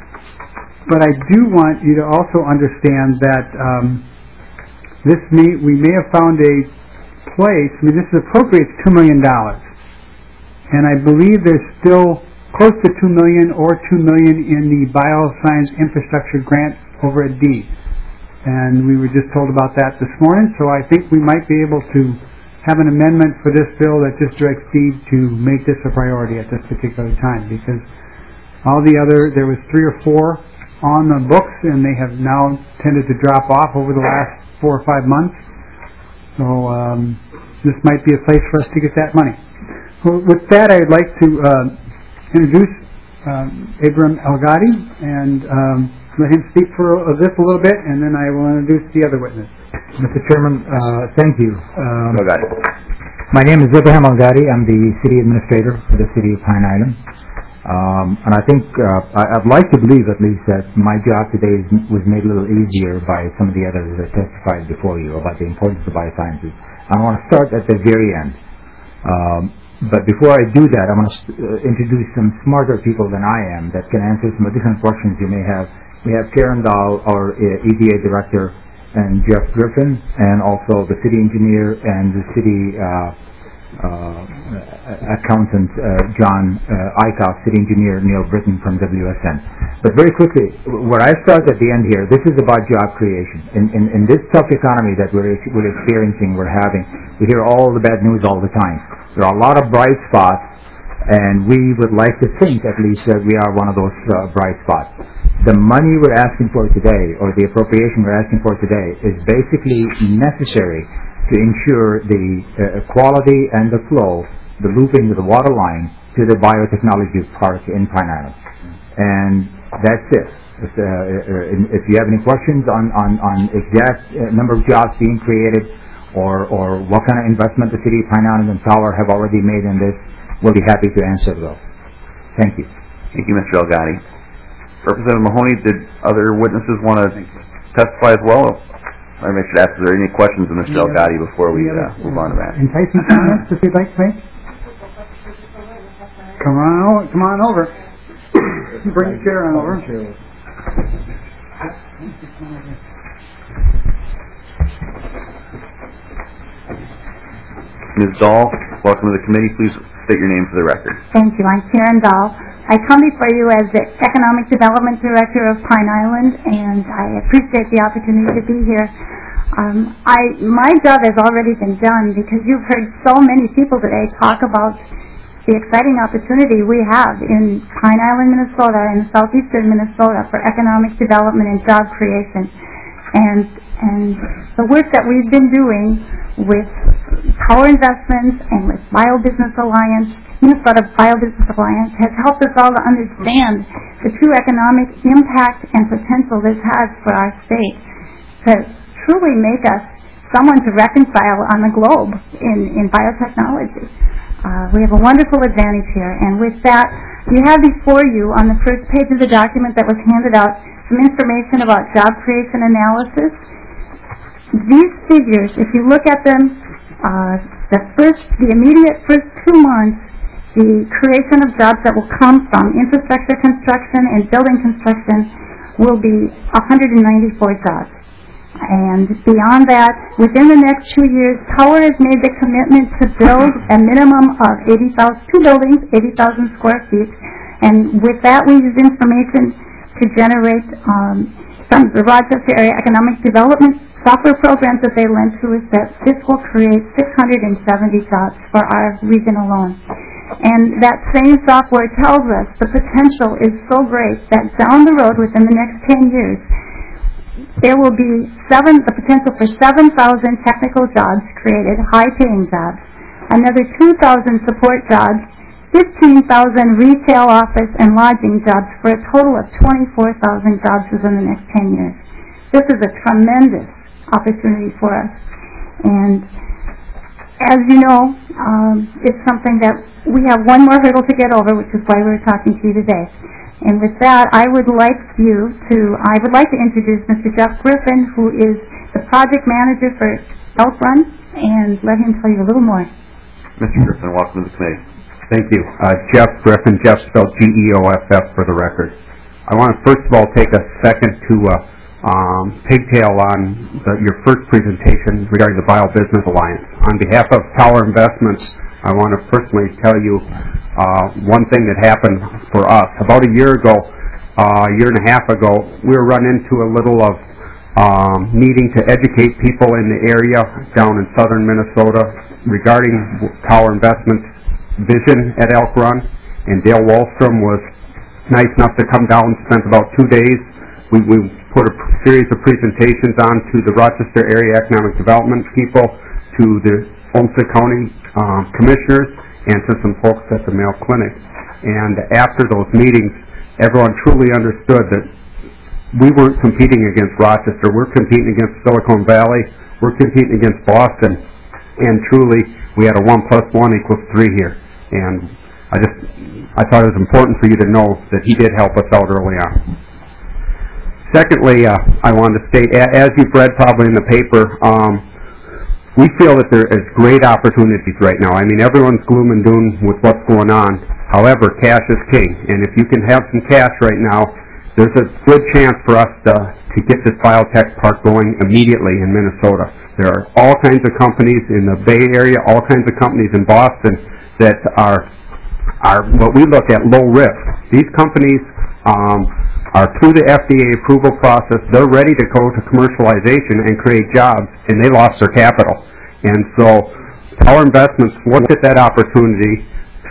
Speaker 1: but I do want you to also understand that um, this may, we may have found a place. I mean, this appropriates two million dollars, and I believe there's still close to two million dollars or two million dollars in the bioscience infrastructure grant over at D. And we were just told about that this morning, so I think we might be able to have an amendment for this bill that just directs Steve to make this a priority at this particular time, because all the other, there was three or four on the books, and they have now tended to drop off over the last four or five months. So um, this might be a place for us to get that money. Well, with that, I'd like to uh, introduce um, Abraham Elgadi and um, let him speak for uh, this a little bit, and then I will introduce the other witness.
Speaker 6: Mister Chairman, uh, thank you. Um,
Speaker 11: Elgadi.
Speaker 6: My name is Abraham Elgadi. I'm the City Administrator for the City of Pine Island. Um, and I think, uh, I, I'd like to believe at least that my job today is, was made a little easier by some of the others that testified before you about the importance of biosciences. I want to start at the very end. Um, but before I do that, I want to uh, introduce some smarter people than I am that can answer some additional questions you may have. We have Karen Dahl, our uh, E D A Director, and Jeff Griffin, and also the city engineer and the city uh, uh, accountant, uh, John uh, Eichhoff, city engineer Neil Britton from W S N. But very quickly, where I start at the end here, this is about job creation. In, in, in this tough economy that we're, we're experiencing, we're having, we hear all the bad news all the time. There are a lot of bright spots,
Speaker 12: And we would like to think, at least, that we are one of those uh, bright spots. The money we're asking for today, or the appropriation we're asking for today, is basically necessary to ensure the uh, quality and the flow, the looping of the water line to the biotechnology park in Pine Island. And that's it. If, uh, if you have any questions on, on, on exact uh, number of jobs being created, or, or what kind of investment the city of Pine Island and Tower have already made in this, we'll be happy to answer those. Thank you.
Speaker 11: Thank you, Mister Elgatti. Representative Mahoney, did other witnesses want to testify as well? I should ask, is there any questions of Mister Elgatti before we uh, move on to that?
Speaker 1: Enticing comments, if you'd like to make? Come on, over, come on over. Bring the chair on over.
Speaker 11: Miz Dahl, welcome to the committee. Please state your name for the record.
Speaker 13: Thank you. I'm Karen Dahl. I come before you as the Economic Development Director of Pine Island, and I appreciate the opportunity to be here. Um, I, my job has already been done because you've heard so many people today talk about the exciting opportunity we have in Pine Island, Minnesota, and southeastern Minnesota for economic development and job creation. And, and the work that we've been doing with Power Investments and with BioBusiness Alliance, Minnesota BioBusiness Alliance, has helped us all to understand the true economic impact and potential this has for our state to truly make us someone to reconcile on the globe in, in biotechnology. Uh, we have a wonderful advantage here, and with that, you have before you on the first page of the document that was handed out some information about job creation analysis. These figures, if you look at them, uh, the first, the immediate first two months, the creation of jobs that will come from infrastructure construction and building construction will be one hundred ninety-four jobs. And beyond that, within the next two years, Tower has made the commitment to build a minimum of eighty thousand, two buildings, eighty thousand square feet. And with that, we use information to generate um, from the Rochester Area Economic Development software programs that they lend to us, that this will create six hundred seventy jobs for our region alone. And that same software tells us the potential is so great that down the road, within the next ten years, there will be seven, the potential for seven thousand technical jobs created, high-paying jobs, another two thousand support jobs, fifteen thousand retail, office, and lodging jobs, for a total of twenty-four thousand jobs within the next ten years. This is a tremendous opportunity for us. And as you know, um, it's something that we have one more hurdle to get over, which is why we're talking to you today. And with that, I would like you to, I would like to introduce Mister Jeff Griffin, who is the project manager for Elk Run, and let him tell you a little more.
Speaker 11: Mister Griffin, welcome to the committee.
Speaker 14: Thank you. Uh, Jeff Griffin, Jeff spelled G E O F F for the record. I want to first of all take a second to uh, um, pigtail on the, your first presentation regarding the BioBusiness Alliance. On behalf of Tower Investments, I want to personally tell you uh, one thing that happened for us. About a year ago, uh, a year and a half ago, we were run into a little of um, needing to educate people in the area down in southern Minnesota regarding Tower Investments' vision at Elk Run. And Dale Wallstrom was nice enough to come down and spent about two days. We, we put a series of presentations on to the Rochester Area Economic Development people, to the Olmsted County uh, commissioners, and to some folks at the Mayo Clinic. And after those meetings, everyone truly understood that we weren't competing against Rochester. We're competing against Silicon Valley. We're competing against Boston. And truly, we had a one plus one equals three here. And I just, I thought it was important for you to know that he did help us out early on. Secondly, uh, I wanted to state, as you've read probably in the paper, um, we feel that there is great opportunities right now. I mean, everyone's gloom and doom with what's going on. However, cash is king. And if you can have some cash right now, there's a good chance for us to, to get this biotech park going immediately in Minnesota. There are all kinds of companies in the Bay Area, all kinds of companies in Boston that are, are what we look at low risk. These companies um, are through the F D A approval process. They're ready to go to commercialization and create jobs, and they lost their capital. And so Tower Investments looked at that opportunity,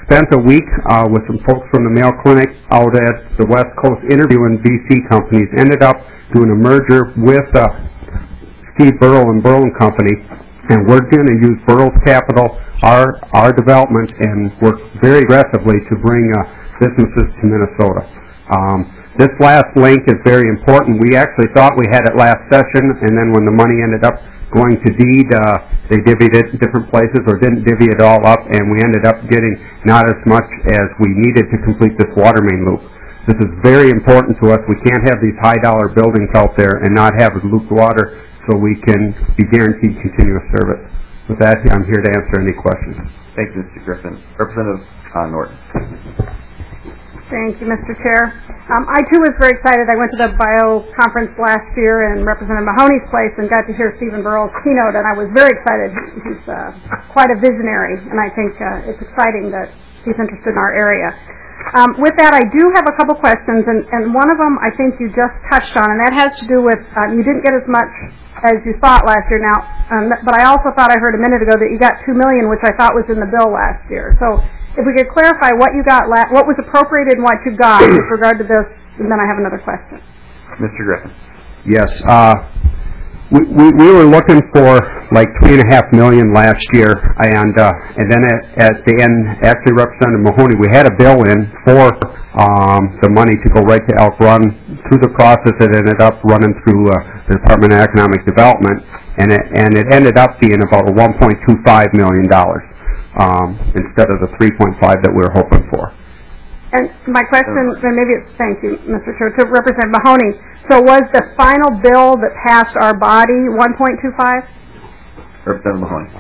Speaker 14: spent a week uh, with some folks from the Mayo Clinic out at the West Coast interviewing V C companies. Ended up doing a merger with uh, Steve Burrow and Burrow and Company, and we're going to use Burrow's capital, our our development, and work very aggressively to bring uh, businesses to Minnesota. Um, this last link is very important. We actually thought we had it last session, and then when the money ended up going to deed, uh, they divvied it in different places or didn't divvy it all up, and we ended up getting not as much as we needed to complete this water main loop. This is very important to us. We can't have these high-dollar buildings out there and not have looped water so we can be guaranteed continuous service. With that, I'm here to answer any questions.
Speaker 11: Thank you, Mister Griffin. Representative uh, Norton.
Speaker 7: Thank you, Mister Chair. Um, I, too, was very excited. I went to the bio conference last year in Representative Mahoney's place and got to hear Stephen Burrell's keynote, and I was very excited. He's uh, quite a visionary, and I think uh, it's exciting that he's interested in our area. Um, with that, I do have a couple questions, and, and one of them I think you just touched on, and that has to do with um, you didn't get as much as you thought last year now, um, but I also thought I heard a minute ago that you got two million dollars, which I thought was in the bill last year. So if we could clarify what you got, la- what was appropriated and what you got with regard to this, and then I have another question.
Speaker 11: Mister Griffin.
Speaker 14: Yes. Uh, we, we, we were looking for like three and a half million last year, and uh, and then at, at the end, actually, Representative Mahoney, we had a bill in for um, the money to go right to Elk Run. Through the process, it ended up running through uh, the Department of Economic Development, and it and it ended up being about one point two five million dollars um, instead of the three point five that we were hoping for.
Speaker 7: And my question, and maybe it's, thank you, Mister Chair, to Representative Mahoney. So was the final bill that passed our body one point two five?
Speaker 11: Representative Mahoney.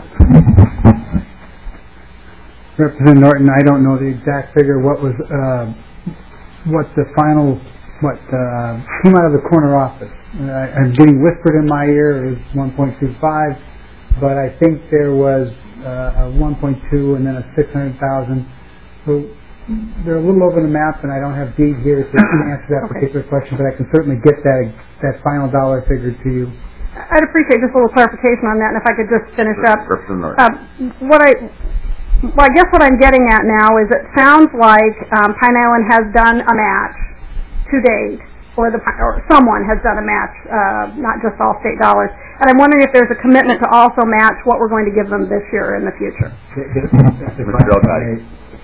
Speaker 1: Representative Norton, I don't know the exact figure. What was, uh, what the final, what uh, came out of the corner office? Uh, I'm getting whispered in my ear it was one point two five, but I think there was uh, a one point two and then a six hundred thousand. So they're a little over the map, and I don't have deed here to answer that
Speaker 7: Okay.
Speaker 1: particular question, but I can certainly get that that final dollar figure to you.
Speaker 7: I'd appreciate just a little clarification on that, and if I could just finish up.
Speaker 11: Representative
Speaker 7: Um, what I, well, I guess what I'm getting at now is it sounds like um, Pine Island has done a match to date, or the or someone has done a match, uh, not just all state dollars. And I'm wondering if there's a commitment to also match what we're going to give them this year and in the future.
Speaker 11: Mister Delgado.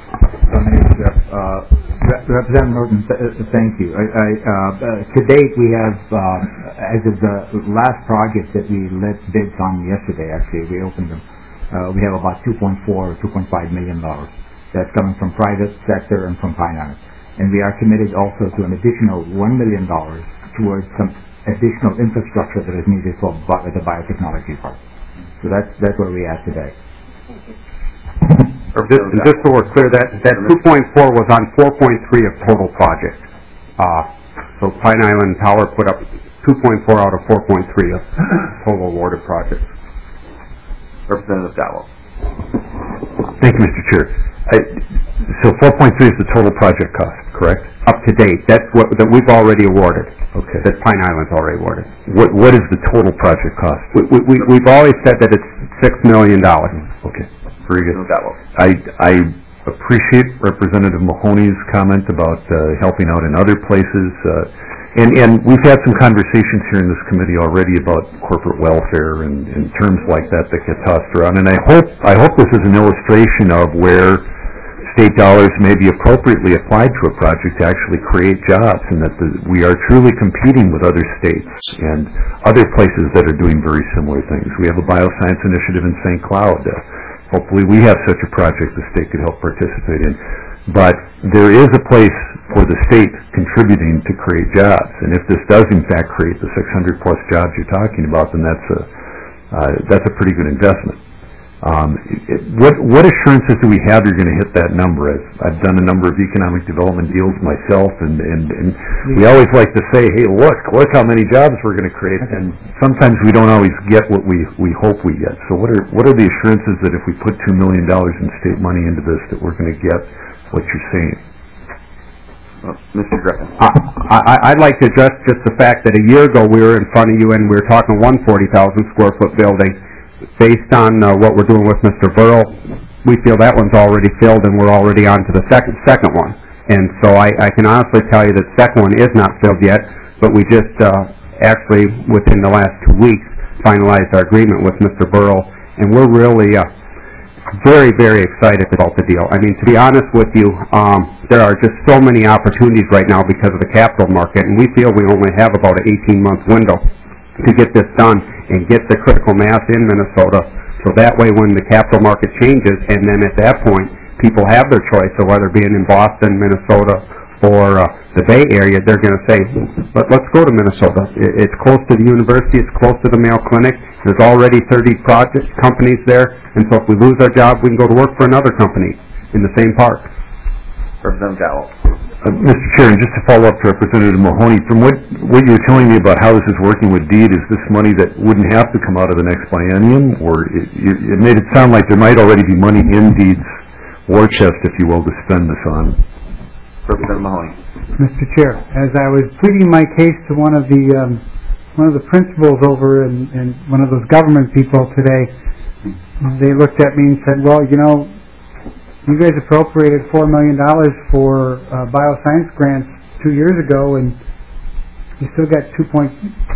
Speaker 12: Uh, Representative Norton, th- uh, thank you. I, I, uh, uh, to date, we have, uh, as of the last project that we let bids on yesterday, actually, we opened them, uh, we have about two point four or two point five million dollars. That's coming from private sector and from Pine Island. And we are committed also to an additional one million dollars towards some additional infrastructure that is needed for bi- the biotechnology park. So that's, that's where we are today.
Speaker 14: Just, just so we're clear, that, that two point four was on four point three of total project. Uh, so Pine Island Power put up two point four out of four point three of total awarded projects.
Speaker 11: Representative Gallo.
Speaker 15: Thank you, Mister Chair. I, so four point three is the total project cost, correct?
Speaker 14: Up to date. That's what that we've already awarded.
Speaker 15: Okay.
Speaker 14: That Pine Island's already awarded.
Speaker 15: What What is the total project cost?
Speaker 14: We, we, we've always said that it's six million dollars.
Speaker 15: Okay. Very good.
Speaker 11: Gallo.
Speaker 15: I, I appreciate Representative Mahoney's comment about uh, helping out in other places. Uh, and, and we've had some conversations here in this committee already about corporate welfare and, and terms like that that get tossed around. And I hope, I hope this is an illustration of where state dollars may be appropriately applied to a project to actually create jobs, and that the, we are truly competing with other states and other places that are doing very similar things. We have a bioscience initiative in Saint Cloud. Uh, hopefully we have such a project the state could help participate in. But there is a place for the state contributing to create jobs, and if this does in fact create the six hundred plus jobs you're talking about, then that's a uh, that's a pretty good investment. Um, it, what what assurances do we have you're going to hit that number? I've, I've done a number of economic development deals myself, and, and, and we always like to say, hey, look, look how many jobs we're going to create, and sometimes we don't always get what we, we hope we get. So what are what are the assurances that if we put two million dollars in state money into this, that we're going to get what you're saying?
Speaker 11: Well, Mister Griffin.
Speaker 14: I, I, I'd like to address just the fact that a year ago we were in front of you and we were talking one forty thousand square foot building. Based on uh, what we're doing with Mister Burrow we feel that one's already filled and we're already on to the second second one. And so I, I can honestly tell you that the second one is not filled yet, but we just uh, actually, within the last two weeks, finalized our agreement with Mister Burrow, and we're really uh, very, very excited about the deal. I mean, to be honest with you, um, there are just so many opportunities right now because of the capital market, and we feel we only have about an eighteen-month window to get this done and get the critical mass in Minnesota. So that way when the capital market changes, and then at that point, people have their choice of whether being in Boston, Minnesota, or uh, the Bay Area, they're going to say, Let, let's go to Minnesota. It, it's close to the university, it's close to the Mayo Clinic, there's already thirty project companies there, and so if we lose our job, we can go to work for another company in the same park.
Speaker 11: Representative Gallo.
Speaker 15: Uh, Mister Chair, and just to follow up to Representative Mahoney, from what, what you were telling me about how this is working with DEED, is this money that wouldn't have to come out of the next biennium, or it, it made it sound like there might already be money in DEED's war chest, if you will, to spend this on?
Speaker 11: Representative Mahoney.
Speaker 1: Mister Chair, as I was pleading my case to one of the um, one of the principals over in, in one of those government people today, they looked at me and said, well, you know, you guys appropriated four million dollars for uh, bioscience grants two years ago, and you still got two point,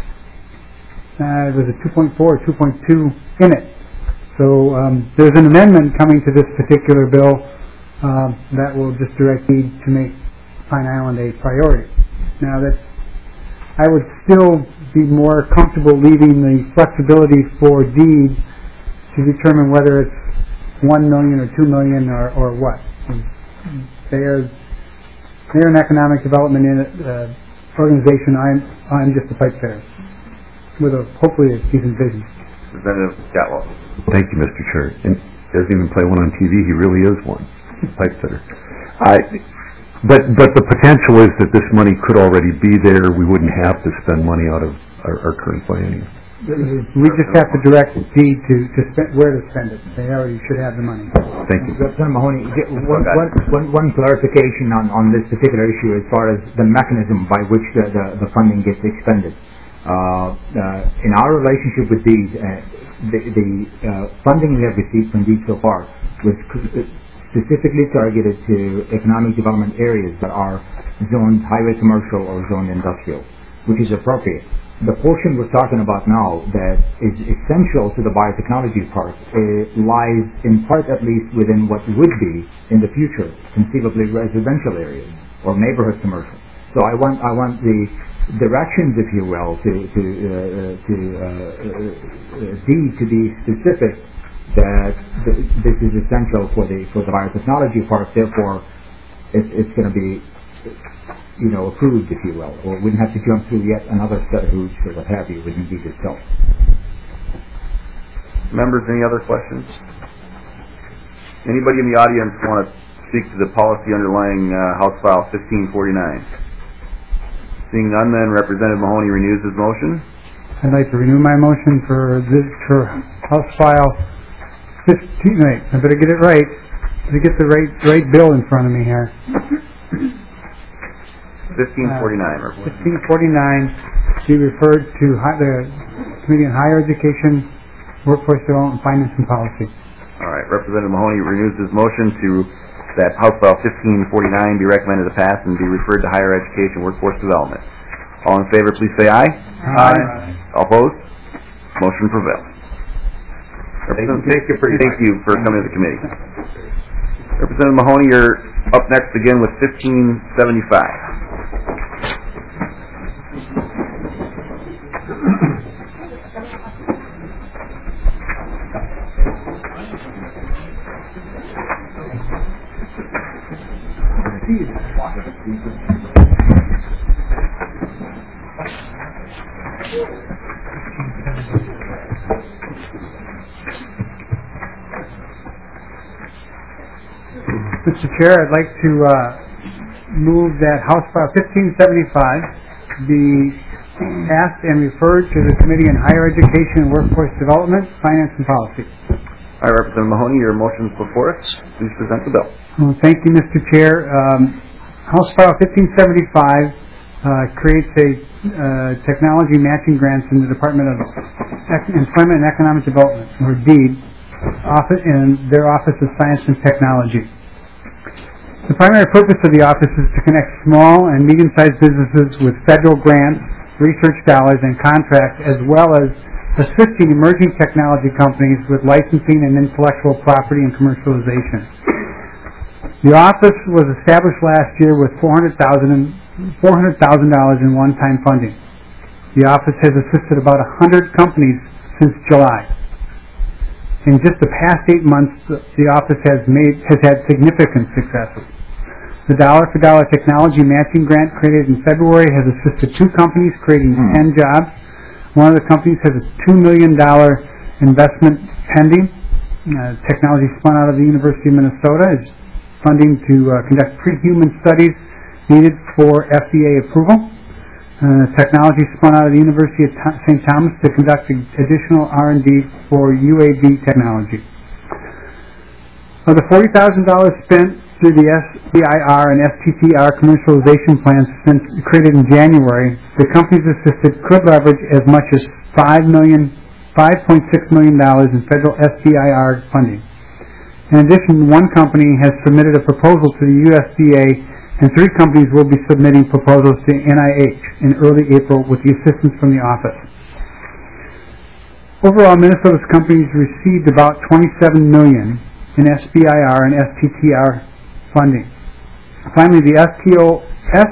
Speaker 1: uh, was it two point four or two point two in it. So um, there's an amendment coming to this particular bill uh, that will just direct DEED to make Pine Island a priority. Now, that I would still be more comfortable leaving the flexibility for DEED to determine whether it's one million or two million or, or what. They are they're an economic development in, uh, organization. I'm I'm just a pipe fitter with a hopefully a decent vision.
Speaker 11: Representative Gatlow.
Speaker 15: Thank you, Mister Chair. And doesn't even play one on T V. He really is one pipe fitter. I, but but the potential is that this money could already be there. We wouldn't have to spend money out of our, our current biennium.
Speaker 1: We just have to direct DEED to, to spend, where to spend it. They already should have the money.
Speaker 15: Thank you.
Speaker 12: Representative Mahoney, one, one, one, one clarification on, on this particular issue as far as the mechanism by which the, the, the funding gets expended. Uh, uh, in our relationship with DEED, uh, the, the uh, funding we have received from DEED so far was specifically targeted to economic development areas that are zoned highway commercial or zoned industrial, which is appropriate. The portion we're talking about now that is essential to the biotechnology park uh, lies in part at least within what would be in the future conceivably residential areas or neighborhood commercial. So I want I want the directions, if you will, to to uh, to uh, uh, DEED to be specific that th- this is essential for the for the biotechnology park. Therefore, it, it's going to be, you know, approved, if you will, or we wouldn't have to jump through yet another set of hoops or what have you with DEED itself.
Speaker 11: Members, any other questions? Anybody in the audience want to speak to the policy underlying uh, House File fifteen forty-nine? Seeing none, then Representative Mahoney renews his motion.
Speaker 1: I'd like to renew my motion for this for House File fifteen. Wait, I better get it right. To get the right right bill in front of me here.
Speaker 11: fifteen forty-nine.
Speaker 1: Uh, fifteen forty-nine. Be referred to hi- the Committee on Higher Education, Workforce Development, Finance, and Policy.
Speaker 11: All right. Representative Mahoney renews his motion to that House File fifteen forty-nine be recommended to pass and be referred to Higher Education, Workforce Development. All in favor, please say aye.
Speaker 1: Aye.
Speaker 11: All opposed? Motion prevails.
Speaker 3: Thank you for
Speaker 11: Thank you for coming to the committee. Representative Mahoney, you're up next again with fifteen seventy-five.
Speaker 1: Mister Chair, I'd like to uh, move that House File fifteen seventy-five be passed and referred to the Committee on Higher Education and Workforce Development, Finance, and Policy.
Speaker 11: All right, Representative Mahoney, your motion is before us. Please present the bill.
Speaker 1: Well, thank you, Mister Chair. Um, House File fifteen seventy-five uh, creates a uh, technology matching grants in the Department of Ec- Employment and Economic Development, or DEED, office and their Office of Science and Technology. The primary purpose of the office is to connect small and medium-sized businesses with federal grants, research dollars, and contracts, as well as assisting emerging technology companies with licensing and intellectual property and commercialization. The office was established last year with four hundred thousand dollars in one-time funding. The office has assisted about one hundred companies since July. In just the past eight months, the office has made has had significant successes. The Dollar for Dollar Technology Matching Grant created in February has assisted two companies creating ten jobs. One of the companies has a two million dollars investment pending. Uh, technology spun out of the University of Minnesota is funding to uh, conduct pre-human studies needed for F D A approval. Uh, technology spun out of the University of Saint Thomas to conduct additional R and D for U A V technology. Of the forty thousand dollars spent through the S B I R and S T T R commercialization plans since created in January, the companies assisted could leverage as much as five million, five point six million dollars in federal S B I R funding. In addition, one company has submitted a proposal to the U S D A, and three companies will be submitting proposals to N I H in early April with the assistance from the office. Overall, Minnesota's companies received about twenty-seven million dollars in S B I R and S T T R funding. Finally, the S T O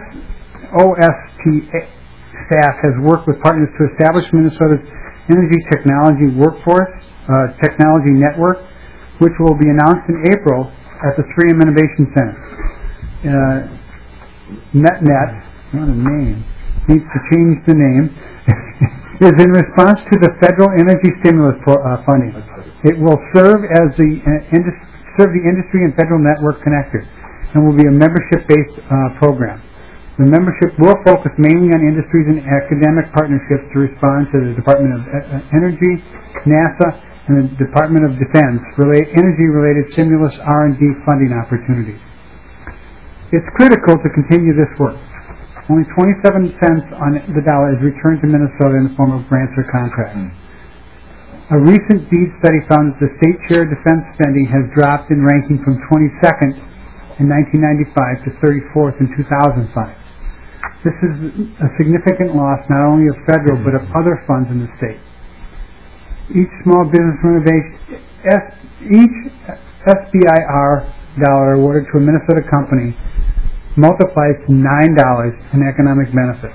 Speaker 1: S T staff has worked with partners to establish Minnesota's Energy Technology Workforce uh, Technology Network, which will be announced in April at the three M Innovation Center. Uh, NetNet, not a name, needs to change the name, is in response to the federal energy stimulus for, uh, funding. It will serve as the uh, indus- serve the industry and federal network connector, and will be a membership-based uh, program. The membership will focus mainly on industries and academic partnerships to respond to the Department of uh, Energy, NASA, and the Department of Defense relate, energy-related stimulus R and D funding opportunities. It's critical to continue this work. Only twenty-seven cents on the dollar is returned to Minnesota in the form of grants or contracts. A recent BEAD study found that the state share of defense spending has dropped in ranking from twenty-second in nineteen ninety-five to thirty-fourth in two thousand five. This is a significant loss not only of federal but of other funds in the state. Each small business renovation, each S B I R dollar awarded to a Minnesota company multiplies to nine dollars in economic benefit.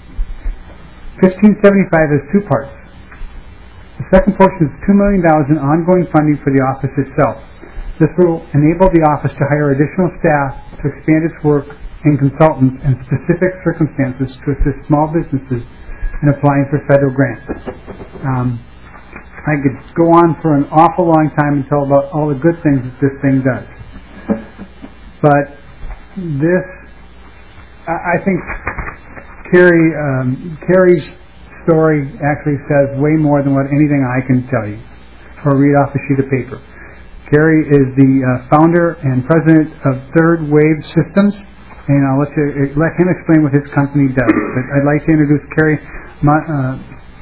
Speaker 1: fifteen seventy-five has two parts. The second portion is two million dollars in ongoing funding for the office itself. This will enable the office to hire additional staff to expand its work and consultants in specific circumstances to assist small businesses in applying for federal grants. Um, I could go on for an awful long time and tell about all the good things that this thing does. But this, I I think Carrie, um, Carrie's story actually says way more than what anything I can tell you or read off a sheet of paper. Carrie is the uh, founder and president of Third Wave Systems, and I'll let you let him explain what his company does. But I'd like to introduce Carrie Ma- uh,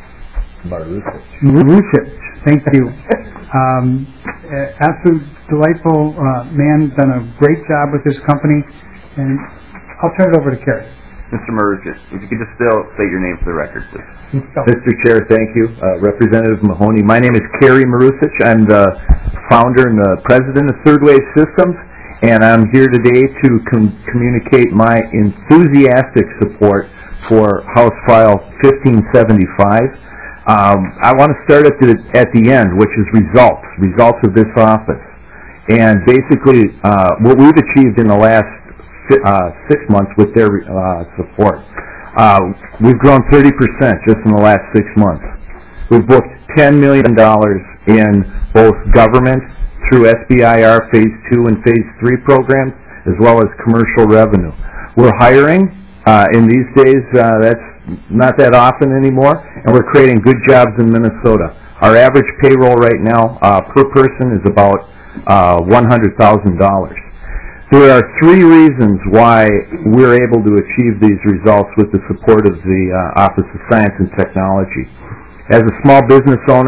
Speaker 1: Marusic. Thank you. Um, absolute delightful uh, man, done a great job with his company, and I'll turn it over to Carrie.
Speaker 11: Mister Marusic, if you could just still state your name for the record, please.
Speaker 4: Mister Chair, thank you. Uh, Representative Mahoney. My name is Kerry Marusic. I'm the founder and the president of Third Wave Systems, and I'm here today to com- communicate my enthusiastic support for House File fifteen seventy-five. Um, I want to start at the, at the end, which is results, results of this office. And basically, uh, what we've achieved in the last Uh, six months with their uh, support. Uh, we've grown thirty percent just in the last six months. We've booked ten million dollars in both government through S B I R Phase two and Phase three programs, as well as commercial revenue. We're hiring. Uh, in these days, uh, that's not that often anymore, and we're creating good jobs in Minnesota. Our average payroll right now uh, per person is about uh, one hundred thousand dollars. There are three reasons why we're able to achieve these results with the support of the uh, Office of Science and Technology. As a small business owner,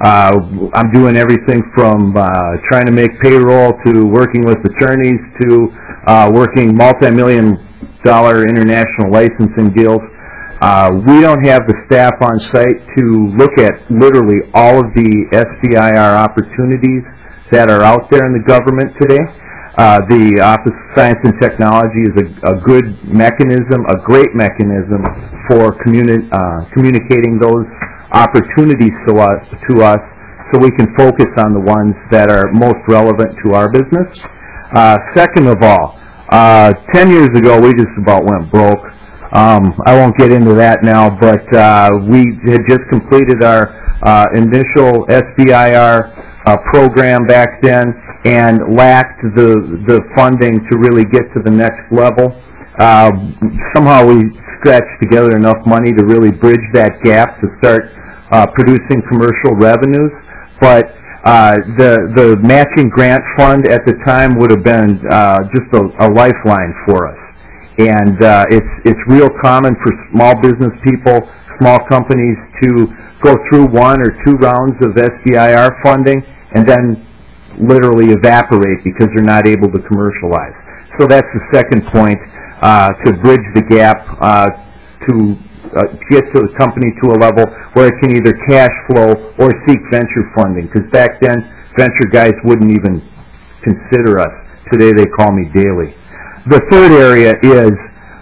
Speaker 16: Uh, I'm doing everything from uh, trying to make payroll to working with attorneys to uh, working multi-million dollar international licensing deals. Uh, we don't have the staff on site to look at literally all of the S B I R opportunities that are out there in the government today. Uh, the Office of Science and Technology is a, a good mechanism, a great mechanism for communi- uh, communicating those opportunities to us, to us so we can focus on the ones that are most relevant to our business. Uh, second of all, uh, ten years ago we just about went broke. Um, I won't get into that now, but uh, we had just completed our uh, initial S B I R uh, program back then and lacked the the funding to really get to the next level. Uh, somehow we scratched together enough money to really bridge that gap to start uh, producing commercial revenues, but uh, the the matching grant fund at the time would have been uh, just a, a lifeline for us. And uh, it's it's real common for small business people, small companies to go through one or two rounds of S B I R funding and then literally evaporate because they're not able to commercialize. So that's the second point, uh, to bridge the gap, uh, to uh, get to the company to a level where it can either cash flow or seek venture funding. Because back then, venture guys wouldn't even consider us. Today they call me daily. The third area is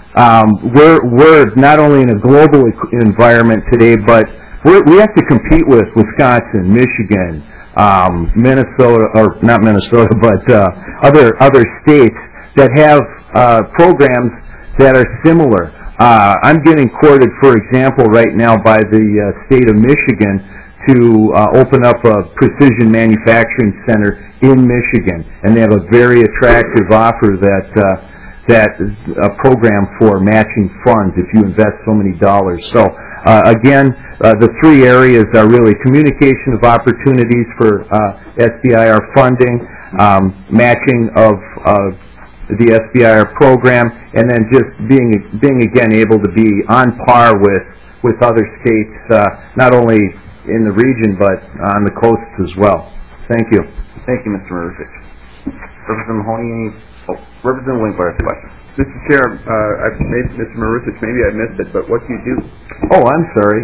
Speaker 16: um, we're, we're not only in a global environment today, but we're, we have to compete with Wisconsin, Michigan, um, Minnesota, or not Minnesota, but uh, other other states that have uh, programs that are similar. Uh, I'm getting courted, for example, right now by the uh, state of Michigan to uh, open up a precision manufacturing center in Michigan, and they have a very attractive offer that uh, that is a program for matching funds if you invest so many dollars. So uh, again, uh, the three areas are really communication of opportunities for uh, S B I R funding, um, matching of uh, the S B I R program, and then just being being again able to be on par with with other states, uh, not only in the region but on the coasts as well. Thank you.
Speaker 11: Thank you, Mister Marusic. Representative Mahoney, any, oh, Representative Winkler has a question.
Speaker 3: Mister Chair, uh, I've made, Mister Marusic, maybe I missed it, but what do you do?
Speaker 16: Oh, I'm sorry.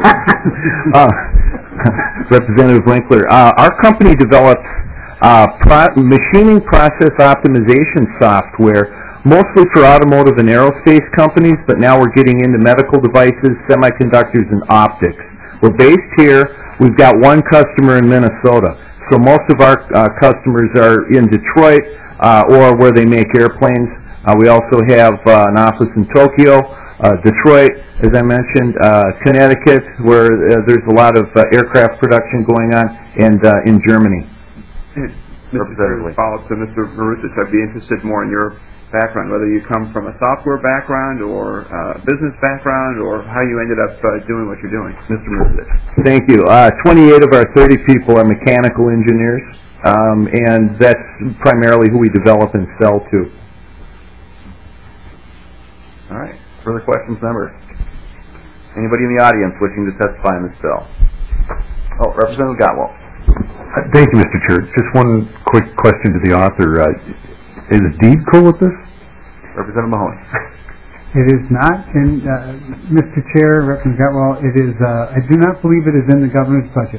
Speaker 16: uh, Representative Winkler, uh, our company develops uh, pro- machining process optimization software, mostly for automotive and aerospace companies, but now we're getting into medical devices, semiconductors, and optics. We're based here. We've got one customer in Minnesota. So most of our uh, customers are in Detroit uh, or where they make airplanes. Uh, we also have uh, an office in Tokyo, uh, Detroit, as I mentioned, uh, Connecticut, where uh, there's a lot of uh, aircraft production going on, and uh, in Germany.
Speaker 3: Mister Chair, follow-up to Mister Marusic, I'd be interested more in your background, whether you come from a software background or uh, business background, or how you ended up uh, doing what you're doing. Mister Marusic.
Speaker 16: Thank you. Uh, twenty-eight of our thirty people are mechanical engineers, um, and that's primarily who we develop and sell to.
Speaker 11: All right. Further questions, members? Anybody in the audience wishing to testify on this bill? Oh, Representative Gottwald.
Speaker 15: Uh, thank you, Mister Chair. Just one quick question to the author. Uh, is deed cool with this?
Speaker 11: Representative Mahoney.
Speaker 1: It is not, and uh, Mister Chair, Representative Gottwald, it is. Uh, I do not believe it is in the governor's budget.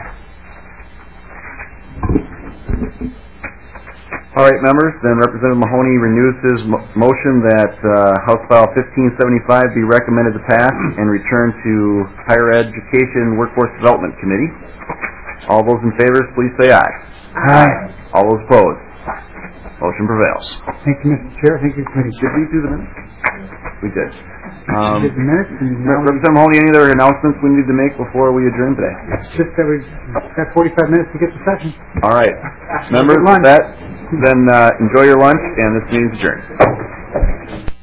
Speaker 11: All right, members. Then Representative Mahoney renews his mo- motion that uh, House File fifteen seventy-five be recommended to pass and return to Higher Education Workforce Development Committee. All those in favor, please say aye.
Speaker 1: Aye.
Speaker 11: All those opposed. Motion prevails.
Speaker 1: Thank you, Mister Chair. Thank you, Committee.
Speaker 11: Did we do the minutes? We did. Um,
Speaker 1: We did the minutes, and now we-
Speaker 11: Representative Mahoney, any other announcements we need to make before we adjourn today?
Speaker 1: It's just that we've got forty-five minutes to get the session.
Speaker 11: All right. Members, with that, then uh, enjoy your lunch, and this meeting's adjourned.